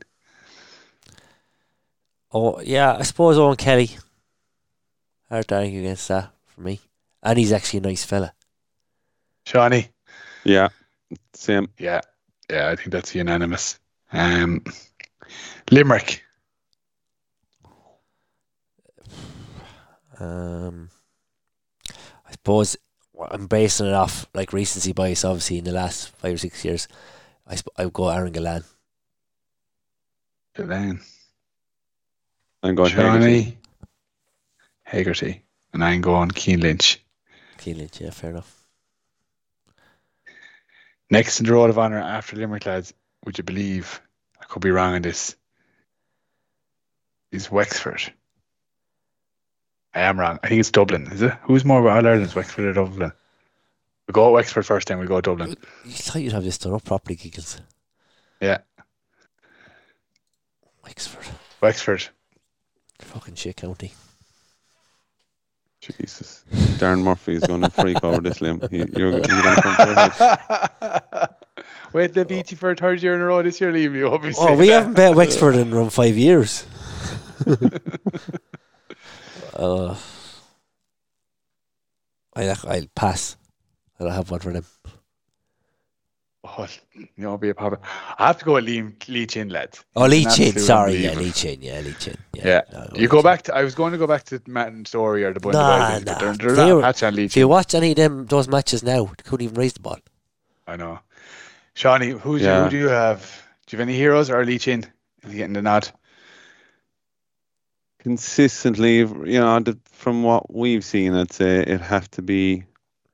Oh, yeah, I suppose Owen Kelly. Hard to argue against that for me. And he's actually a nice fella. Shawnee. Yeah. Same. Yeah, yeah, I think that's unanimous. Um, Limerick. Um, I suppose I'm basing it off like recency bias, obviously, in the last five or six years. I sp- I would go Aaron Gillan. Gillan. I'm going Haggerty. Shawnee. Haggerty. And I'm going Keane Lynch. Keane Lynch, yeah, fair enough. Next in the roll of honour after Limerick, lads, would you believe, I could be wrong on this, is Wexford. I am wrong. I think it's Dublin, is it? Who's more about Ireland, Wexford or Dublin? We'll go Wexford first, then we'll go Dublin. You thought you'd have this done up properly, Giggles. Yeah, Wexford. Wexford. Fucking shit county. Jesus. Darren Murphy is going to freak over this, Liam. He, you're, you're going to come to your head. Wait, they beat you for a third year in a row this year, Liam. You obviously. Oh, we haven't bet Wexford in around five years. uh, I, I'll pass. I don't have one for them. Oh, you know, be a pop. I have to go with Liam, Lee Chin, lads. Oh, Lee He's an Chin. absolute Sorry, yeah, unbeliever. Lee Chin. Yeah, Lee Chin. Yeah. Yeah, No, you go Lee back to. I was going to go back to Matt and Story or the Bundy Nah, boys, but nah. they're, they're They not were- patch on Lee If you Chin. watch any of them those matches now, they couldn't even raise the ball. I know. Shawnee, who's Yeah. who do you have? Do you have any heroes or Lee Chin? Is he getting the nod? Consistently, you know, the, from what we've seen, I'd say it'd have to be.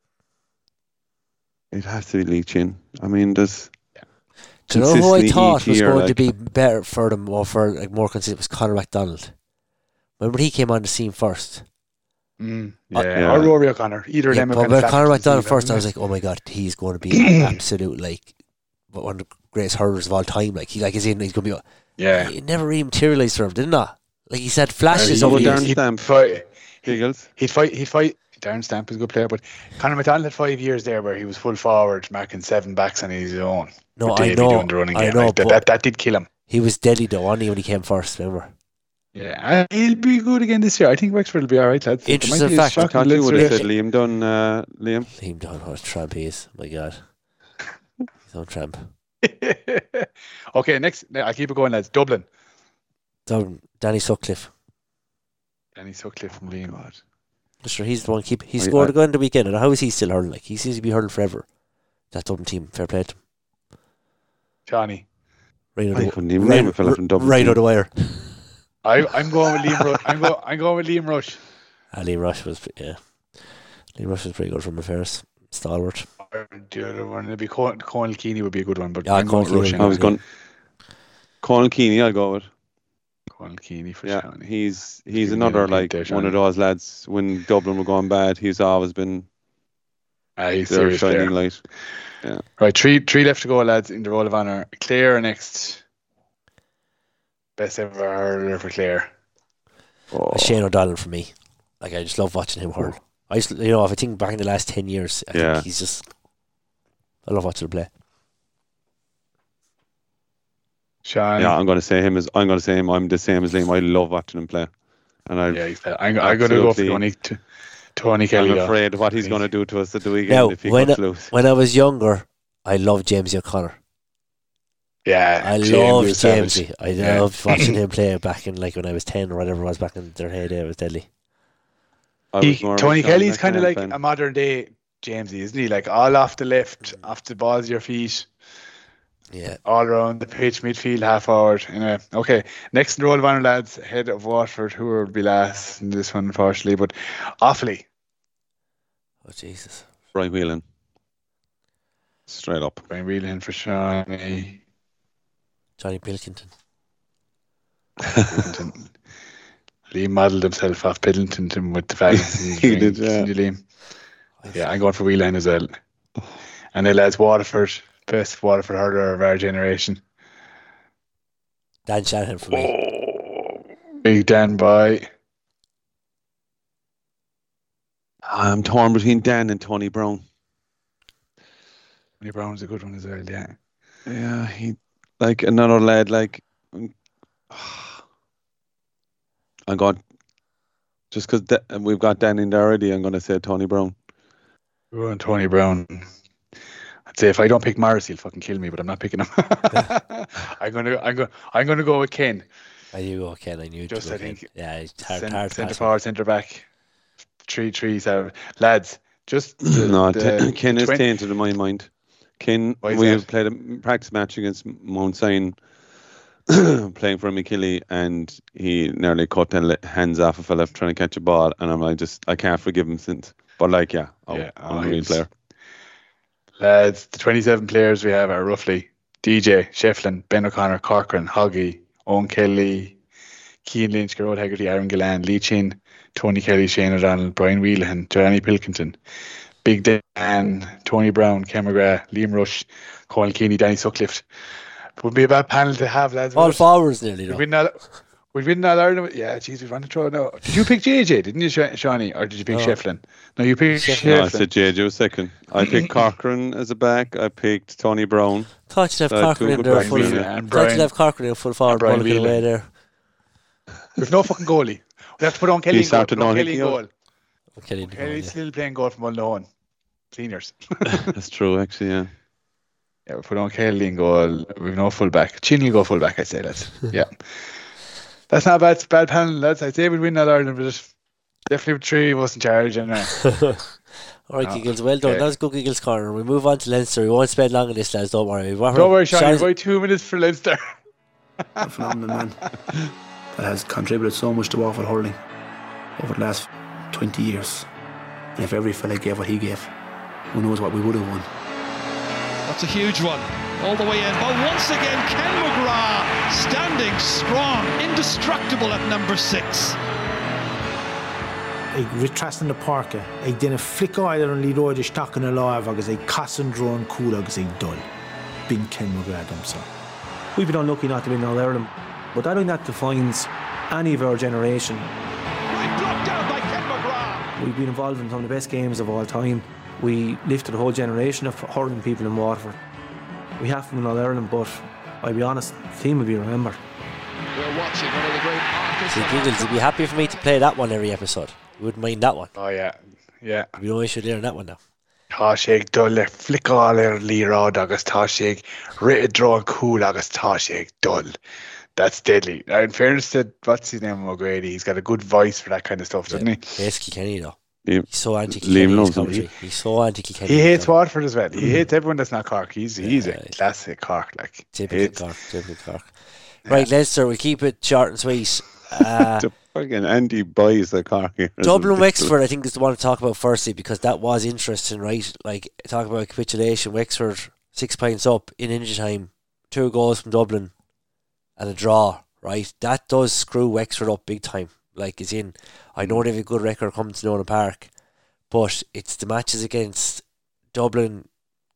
It'd have to be Lee Chin. I mean, there's. Do you know who I consistently thought each was year, going to like- be better for them or for like more consistent was Conor McDonald. Remember he came on the scene first. Mm, Uh, yeah, yeah. or Rory O'Connor. Either Yeah, of them. but have with kind of Conor flashed McDonald into first, I the was scene, like, oh my god, he's going to be an absolute like one of the greatest hurlers of all time. Like he like is in, he's going to be. yeah. It never really materialised for him, didn't it? Like he's had flashes Well, over he- the years. Darren he'd Stamp. fight. Giggles. He'd fight. He'd fight. Darren Stamp is a good player, but Conor McDonald had five years there where he was full forward, marking seven backs on his own. No, with I Davey know, doing the running I game. know, Like, that, but that that did kill him. he was deadly though, wasn't he, when he came first? Remember? Yeah, uh, he'll be good again this year. I think Wexford will be all right, lads. There might Interesting be a fact. I shocking thought you would have Leinster- said Liam Dunn, uh, Liam. Liam Dunn, what a tramp he is. My God, he's on tramp. Okay, next. I'll keep it going, lads. Dublin. Down, Danny Sutcliffe. Danny Sutcliffe from Liam. Sure, he's the one. Keep he I- scored I- a goal in the weekend. And how is he still hurling? Like he seems to be hurling forever. That Dublin team, fair play to him. Johnny. Right out I the, couldn't even right, name a fella from Dublin. right team. out the wire. I, I'm going with Liam Rush. I'm, go, I'm going with Liam Rush. Ah, Liam Rush was pre- yeah. Liam Rush was pretty good from affairs. Stalwart. The other one would be Con- Conal Keeney would be a good one, but Yeah, I'm going Conal with Rush. Keaney. I was going. Colin Keeney, I'll go with. Conal Keeney for Yeah, Johnny. he's He's he's giving you another a like there, one of Johnny. those lads. When Dublin were going bad, he's always been Ah, he's their serious shining there. light. Right, three three left to go, lads, in the roll of honour. Clare next. Best ever hurler for Clare. Oh, Shane O'Donnell for me. Like I just love watching him hurl. I just, you know, if I think back in the last ten years, I Yeah. think he's just. I love watching him play. Sean. yeah, I'm going to say him as I'm going to say him. I'm the same as Liam. I love watching him play, and I, Yeah, he's, I'm, I'm going to go for Absolutely. Tony, t- Tony Kelly. I'm though. afraid what he's He's- going to do to us at the weekend Now, if he when cuts I- loose. When I was younger, I loved James O'Connor. Yeah, I James loved was savage. Jamesy. I Yeah. loved watching him play back in like when I was ten or whatever it was back in their heyday. It was deadly. I He, was more of a Tony Sean Kelly's kind of McMahon like fan. a modern day Jamesy, isn't he? Like all off the left, off the balls of your feet, Yeah. all around the pitch, midfield, half forward. Anyway, okay. Next in the roll of honour, lads, head of Waterford, who will be last in this one, unfortunately, but Offaly. Oh Jesus. Brian Whelan. Straight up. Brian Whelan for Shawnee. Johnny Pilkington. Liam modelled himself off Piddleton with the Falcons. He did, yeah. Liam. Yeah, I'm going for Whelan as well. And then lads, Waterford, best Waterford hurler of our generation. Dan Shanahan for me. Oh, big Dan boy. I'm torn between Dan and Tony Brown. Tony Brown's a good one as well, yeah. Yeah, he like another lad. Like I'm going just because we've got Dan in there already. I'm going to say Tony Brown. We're going Tony Brown. I'd say if I don't pick Morris, he'll fucking kill me, but I'm not picking him. I'm gonna, I'm gonna, I'm gonna go with Ken. Are you go Ken? I knew. Just to I go think. Ken. Yeah, it's hard, Cent- hard centre pass. forward, centre back, three trees. Uh, lads, just the, no, the, t- Ken the is twen- tainted in my mind. Ken, Why is we that? played a practice match against Mount Sion, playing for McKilly, and he nearly cut the le- hands off a fella trying to catch a ball, and I'm like, just I can't forgive him since. But like, yeah, oh, Yeah, oh, unreal he's- player. Lads, the twenty-seven players we have are roughly D J, Shefflin, Ben O'Connor, Corcoran, Hoggy, Owen Kelly, Keane Lynch, Gerard Haggerty, Aaron Gillan, Lee Chin, Tony Kelly, Shane O'Donnell, Brian Whelan, Johnny Pilkington, Big Dan, Tony Brown, Ken McGrath, Liam Rush, Colin Keeney, Danny Sutcliffe. Would be a bad panel to have, lads. All would it? forwards nearly. We'd No. win that. We'd win that Ireland. Yeah, jeez, we'd run the throw now. Did you pick J J? Didn't you, Sha- Shawnee, or did you pick No. Shefflin? No, you picked Shefflin. No, I Shefflin. said J J was second. I picked Corcoran as a back. I picked Tony Brown. Thought you'd have Uh, Corcoran two in good there backs, full. yeah. and Thought you'd Brian. have Corcoran in full forward, Brian bullocking away Whelan. there. We've no fucking goalie. We have to put on Kelly He in goal. started Put on on Kelly in Hickey, goal. Okay, in the goal, Kelly's yeah. still playing goal from Muldoon. Seniors. That's true, actually. Yeah. Yeah, we put on Kelly in goal. We've no full back. Chin will go full back, I'd say, lads. Yeah. That's not a bad, bad panel, lads. I'd say we'd win that Ireland, but definitely with three of us in charge. And, uh, All right, No, Giggles, well done. okay. That was good, Giggles corner. We move on to Leinster. We won't spend long on this, lads. Don't worry. What- don't worry, Sean. Sean- You've got two minutes for Leinster. A phenomenal man that has contributed so much to Waterford hurling over the last twenty years. And if every fella gave what he gave, who knows what we would have won. That's a huge one. All the way in. But once again, Ken McGrath standing strong, indestructible at number six. ag retrastan na parka ag dina flickáidir an líróide stacan na láimh agus ag casan drón cool agus ag dul. Big Ken McGrath himself. We've been unlucky not to win All Ireland, but I think that defines any of our generation. Right blocked down by Ken McGrath. We've been involved in some of the best games of all time. We lifted a whole generation of hurling people in Waterford. We have to win All Ireland, but I'll be honest, the team will be remembered. We're watching one of the great artists. See, Giggles, you'd be happy for me to play that one every episode. You wouldn't mind that one. Oh, yeah. Yeah. There'd be no issue there on that one now. Tá sé ag dul le flickáil ar lírád agus tá sé ag riad drón cool agus tá sé ag dul. That's deadly. Now, in fairness to what's his name, O'Grady, he's got a good voice for that kind of stuff, doesn't he? Basically, Kenny, though. Yeah. He's so anti Liam Kenny. loves him. He's, he's so anti Kenny. He hates Waterford as well. He hates everyone that's not Cork. He's he's Yeah, a he's- classic Cork. Like Typical hates- Cork. Typical Cork. Right, Leinster, we'll keep it short and sweet. Uh, The fucking Andy buys the car here. Dublin Wexford, I think, is the one to talk about firstly because that was interesting, right? Like, talk about capitulation. Wexford, six points up in injury time, two goals from Dublin, and a draw, right? That does screw Wexford up big time. Like, it's in. I know they have a good record coming to Nona Park, but it's the matches against Dublin,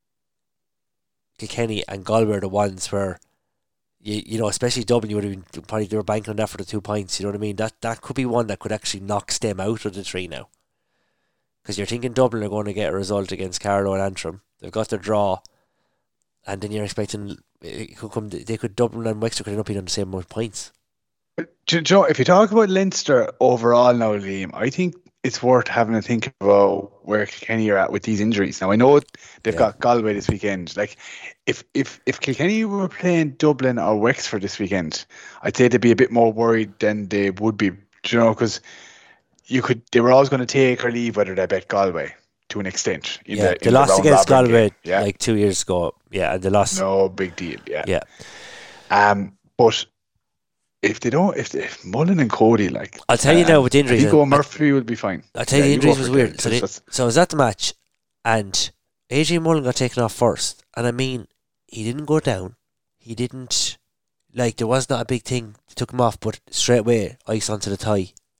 Kilkenny, and Galway are the ones where. You, you know, especially Dublin, you would have been probably they were banking on that for the two points. You know what I mean? That that could be one that could actually knock them out of the three now. Because you're thinking Dublin are going to get a result against Carlow and Antrim. They've got their draw, and then you're expecting it could come. They could Dublin and Wexford could end up being on the same amount of points. But, do you know, if you talk about Leinster overall now, Liam, I think it's worth having a think about where Kilkenny are at with these injuries. Now, I know they've Yeah. got Galway this weekend. Like, if, if, if Kilkenny were playing Dublin or Wexford this weekend, I'd say they'd be a bit more worried than they would be, do you know, because you could, they were always going to take or leave whether they bet Galway to an extent. In Yeah, the, they in lost the round against robin Galway game. Yeah, like two years ago. Yeah, and they lost. no big deal. Yeah. Yeah, Um, but if they don't, if, they, if Mullen and Cody, like, I'll tell you um, now with I injuries. think Owen Murphy will be fine. I'll tell you Yeah, the you injuries go was for it, weird. yeah. So, they, Just- so I was at the match, and Adrian Mullen got taken off first, and I mean, he didn't go down. He didn't like there was not a big thing. They took him off, but straight away ice onto the tie,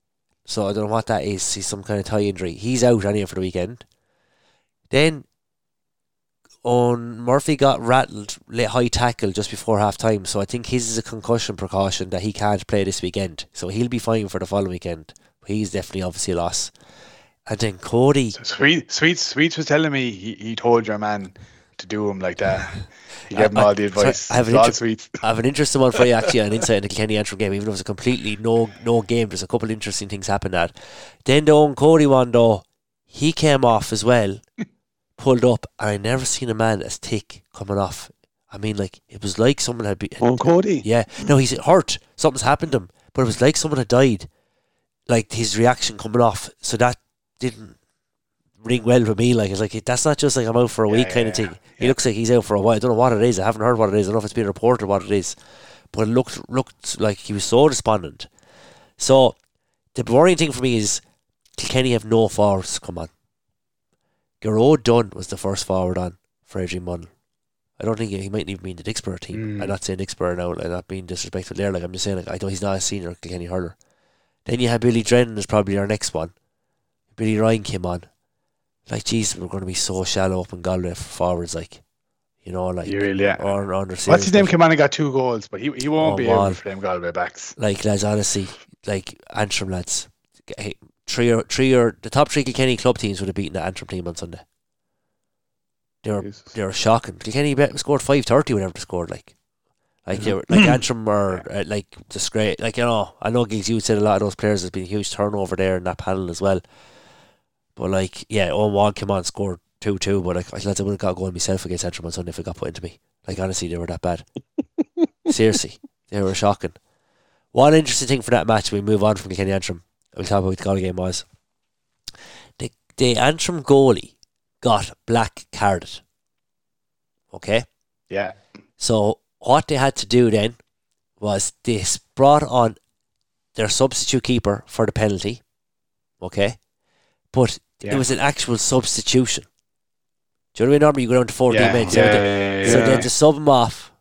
So I don't know what that is. He's some kind of thigh injury. He's out anyway for the weekend. Then on Murphy got rattled late high tackle just before half time, so I think his is a concussion precaution that he can't play this weekend. So he'll be fine for the following weekend. He's definitely obviously a loss. And then Cody. So Sweet, Sweets, Sweets was telling me he, he told your man to do him like that. He gave him I, all the I, advice. I have, an all inter- Sweets. I have an interesting one for you actually, an insight in the Kilkenny Antrim game. Even though it was a completely no no game, there's a couple of interesting things happened at. Then the own Cody one though, he came off as well, pulled up, and I never seen a man as thick coming off. I mean, like, it was like someone had been... Oh, Cody? Yeah. No, he's hurt. Something's happened to him. But it was like someone had died. Like, his reaction coming off. So that didn't ring well for me. Like, it's like, that's not just like I'm out for a Yeah, week yeah, kind of yeah. thing. He looks like he's out for a while. I don't know what it is. I haven't heard what it is. I don't know if it's been reported what it is. But it looked, looked like he was so despondent. So, the worrying thing for me is Kilkenny have no forwards. Come on. Garrod Dunn was the first forward on for Adrian Munnell. I don't think he, he might even be in the Dixborough team. Mm. I'm not saying Dixborough now, I'm not being disrespectful there. Like, I'm just saying, like, I know he's not a senior Kilkenny hurler. Then you have Billy Drennan is probably our next one. Billy Ryan came on. Like, Jesus, we're going to be so shallow up in Galway for forwards, like, you know, like, You really, yeah. or, or What's his name? Came on and got two goals, but he he won't Oh, be wow. able for them Galway backs. Like, lads, honestly, like, Antrim lads, hey, three or three or the top three Kilkenny club teams would have beaten the Antrim team on Sunday. They were Jesus. they were shocking. Kilkenny bet, scored five thirty whatever they scored. Like, like they were like Antrim or uh, like just great. Like, you know, I know Gigs, you said a lot of those players. There's been a huge turnover there in that panel as well. But like, yeah, Owen Wall came on, scored two two. But like, lads, I would have got going myself against Antrim on Sunday if it got put into me. Like, honestly, they were that bad. Seriously, they were shocking. One interesting thing for that match, we move on from Kilkenny Antrim. We'll talk about what the Galway game was. The the Antrim goalie got black carded. Okay? Yeah. So what they had to do then was they brought on their substitute keeper for the penalty. Okay? But Yeah. it was an actual substitution. Do you know what I mean? Normally you go down to fourteen Yeah, men. So, yeah, they, yeah, yeah, so yeah. then to sub them off,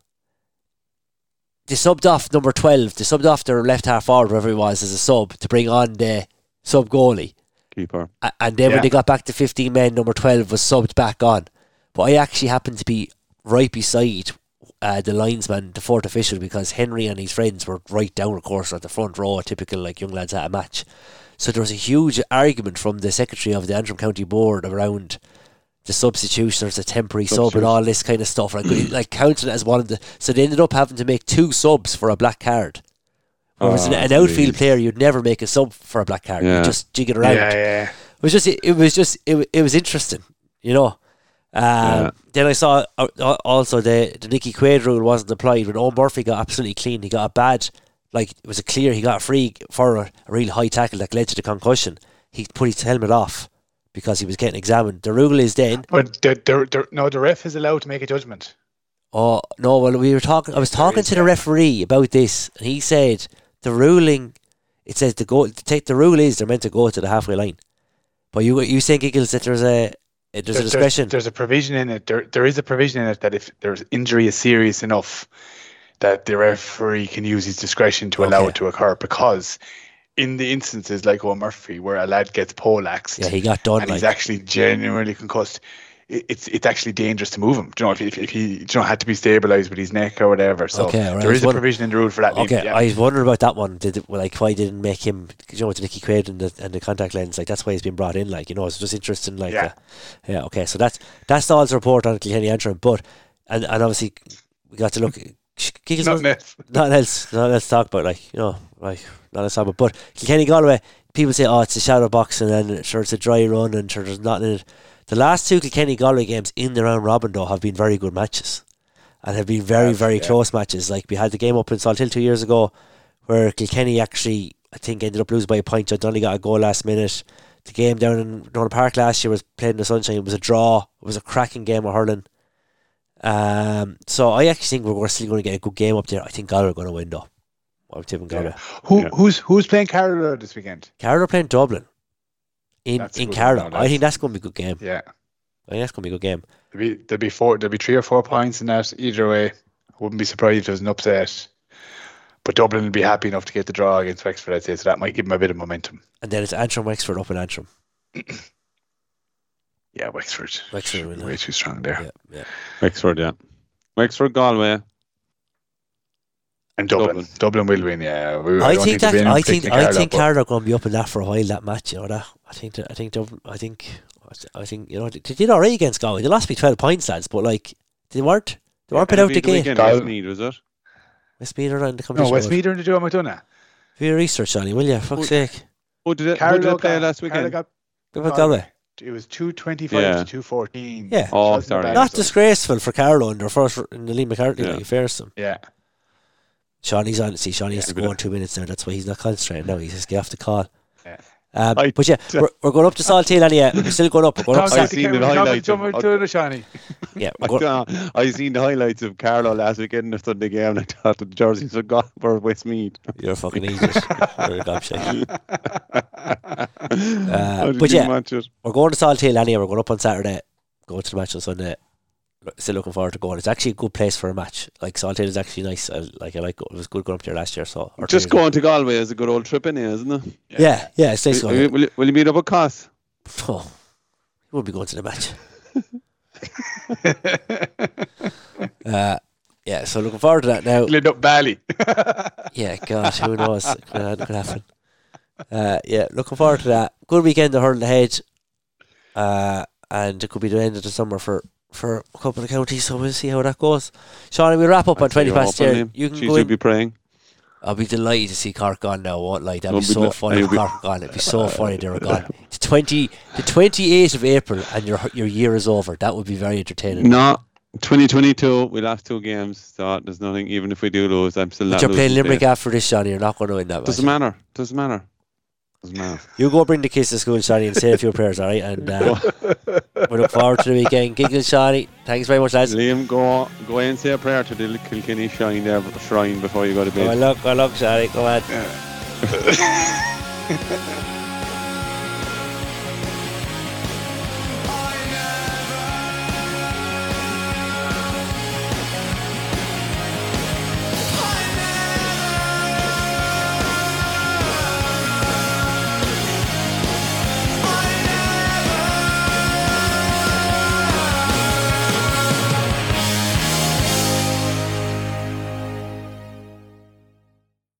they subbed off number twelve. They subbed off their left half forward, whoever it was, as a sub to bring on the sub goalie. Keeper. A- And then Yeah. when they got back to fifteen men, number twelve was subbed back on. But I actually happened to be right beside uh, the linesman, the fourth official, because Henry and his friends were right down, of course, at the front row, typical like young lads at a match. So there was a huge argument from the secretary of the Antrim County Board around the substitution, there's a temporary sub and Substitution. all this kind of stuff. Like, like counting it as one of the. So they ended up having to make two subs for a black card. Whereas an, Oh, an outfield jeez. player, you'd never make a sub for a black card. Yeah. You just jig it around. Yeah, yeah. It was just, it was just, it, wa- it was interesting, you know. Um, Yeah. Then I saw uh, uh, also the the Nicky Quaid rule wasn't applied when Owen Murphy got absolutely clean. He got a bad, like it was a clear. He got a free for a, a real high tackle that led to the concussion. He put his helmet off because he was getting examined. The rule is then. But the, the, the, no, the ref is allowed to make a judgment. Oh no! Well, we were talking. I was There talking is, to the yeah. referee about this, and he said the ruling. It says the go. To take the rule is they're meant to go to the halfway line. But you you saying, Giggles, that there's a there's a There- discretion. There's, there's a provision in it. There, there is a provision in it that if there's injury is serious enough, that the referee can use his discretion to allow Okay. it to occur. Because in the instances like Owen Murphy, where a lad gets poleaxed, Yeah, he got done. and Like, he's actually genuinely concussed, it, it's it's actually dangerous to move him. Do you know if, if, if he you know, had to be stabilised with his neck or whatever? So Okay, right. there is a One- provision in the rule for that. okay, yeah. I was wondering about that one. Did it, like why didn't make him? You know, with the Nicky Quaid and the and the contact lens, like that's why he's been brought in. Like, you know, it's just interesting. Like, Yeah. uh, yeah. Okay, so that's that's all the report on Kilkenny Antrim. But and and obviously we got to look. Giggles Nothing else. Nothing else. Nothing else to talk about. Like, you know, like not else to talk about. But Kilkenny Galway, people say, oh, it's a shadow box, and then sure it's a dry run, and sure there's nothing in it. The last two Kilkenny Galway games in the round robin though have been very good matches, and have been very Have, very yeah. close matches. Like we had the game up in Salthill two years ago, where Kilkenny actually I think ended up losing by a point. John Donnelly got a goal last minute. The game down in Northern Park last year was played in the sunshine. It was a draw. It was a cracking game of hurling. Um, so I actually think we're, we're still going to get a good game up there. I think Galway are going to win though. I'm tipping Galway. Who Yeah. who's who's playing Carlow this weekend? Carlow are playing Dublin in That's a in good Carlow. one, I that's- think that's going to be a good game. Yeah. I think that's going to be a good game. There'll be there'll be four there'll be three or four points in that either way. I wouldn't be surprised if there's an upset. But Dublin will be happy enough to get the draw against Wexford, I'd say, so that might give them a bit of momentum. And then it's Antrim, Wexford up in Antrim. Yeah, Wexford. Wexford will, way yeah. too strong there. Yeah, yeah. Wexford, yeah. Wexford, Galway. And Dublin. Dublin. Dublin will win, yeah. We, I, don't think there'll that be any I picnic think I Carlow, think but- Carlow are going to be up in that for a while. That match, you know that. I think that I think Dublin, I think I think you know they did alright against Galway. They lost by twelve points, lads, but like they weren't they weren't put out the game. Westmeath, was it? Westmeath are in the No, competition. Westmeath are in the Joe McDonough. Do your research, Johnny, will you? Fuck's sake. Who did it? Who Carlow did it play got- last Carlow weekend? got- Go about Galway. It was two twenty-five Yeah. to two fourteen. Yeah. Oh, Wasn't a sorry. bad Not result. disgraceful for Carlow in their first in the Lee McCartney. Yeah. Like, fair's them. Yeah. Shawnee's on. See, Shawnee has to Yeah, go in two minutes now. That's why he's not concentrating now. He's just get off the call. Yeah. Um, I- but yeah, we're, we're going up to Salthill anyway. We're still going up. We're going up. I Sal- seen the highlights of- yeah, I, we're going, uh, I seen the highlights of Carlow last weekend in the Sunday game, and I thought the jerseys were gone for Westmeath. you're a fucking idiot. You're a gobshite. How did but you yeah, match it? we're going to Salthill anyway. We're going up on Saturday. Going to the match on Sunday. Still looking forward to going. It's actually a good place for a match. Like Salthill is actually nice. I, like I like it was good going up there last year. So or two Just years ago. going to Galway is a good old trip in here, isn't it? Yeah, yeah, it's nice Will, going. will, will, you, will you meet up with Cass? Oh, you won't be going to the match. uh, yeah, so looking forward to that now. Lit up Bally. Yeah, God, who knows? It could, it could happen. Uh, yeah, looking forward to that. Good weekend to hurl ahead. Uh, and it could be the end of the summer for, for a couple of counties, so we'll see how that goes. Sean, we'll wrap up on I'd say twenty you're past hoping, here. Liam. You can She go should in. be praying. I'll be delighted to see Cork gone now. I won't lie. That'd You'll be be so li- funny you'll if be- Cork gone. It'd be so funny if they were gone. The twenty, the twenty-eighth of April, and your your year is over. That would be very entertaining. No, twenty twenty-two, we lost two games, so there's nothing, even if we do lose, I'm still But not you're playing losing Limerick faith. after this, Johnny. You're not going to win that Doesn't match. matter. Doesn't matter. Doesn't matter. You go bring the kids to school, Johnny, and say a few prayers, all right? And uh, we look forward to the weekend. Giggle, Johnny. Thanks very much, lads. Liam, go go in and say a prayer to the Kilkenny shrine there, shrine before you go to Go bed. on, look, go on, look, Johnny. Go on. Yeah.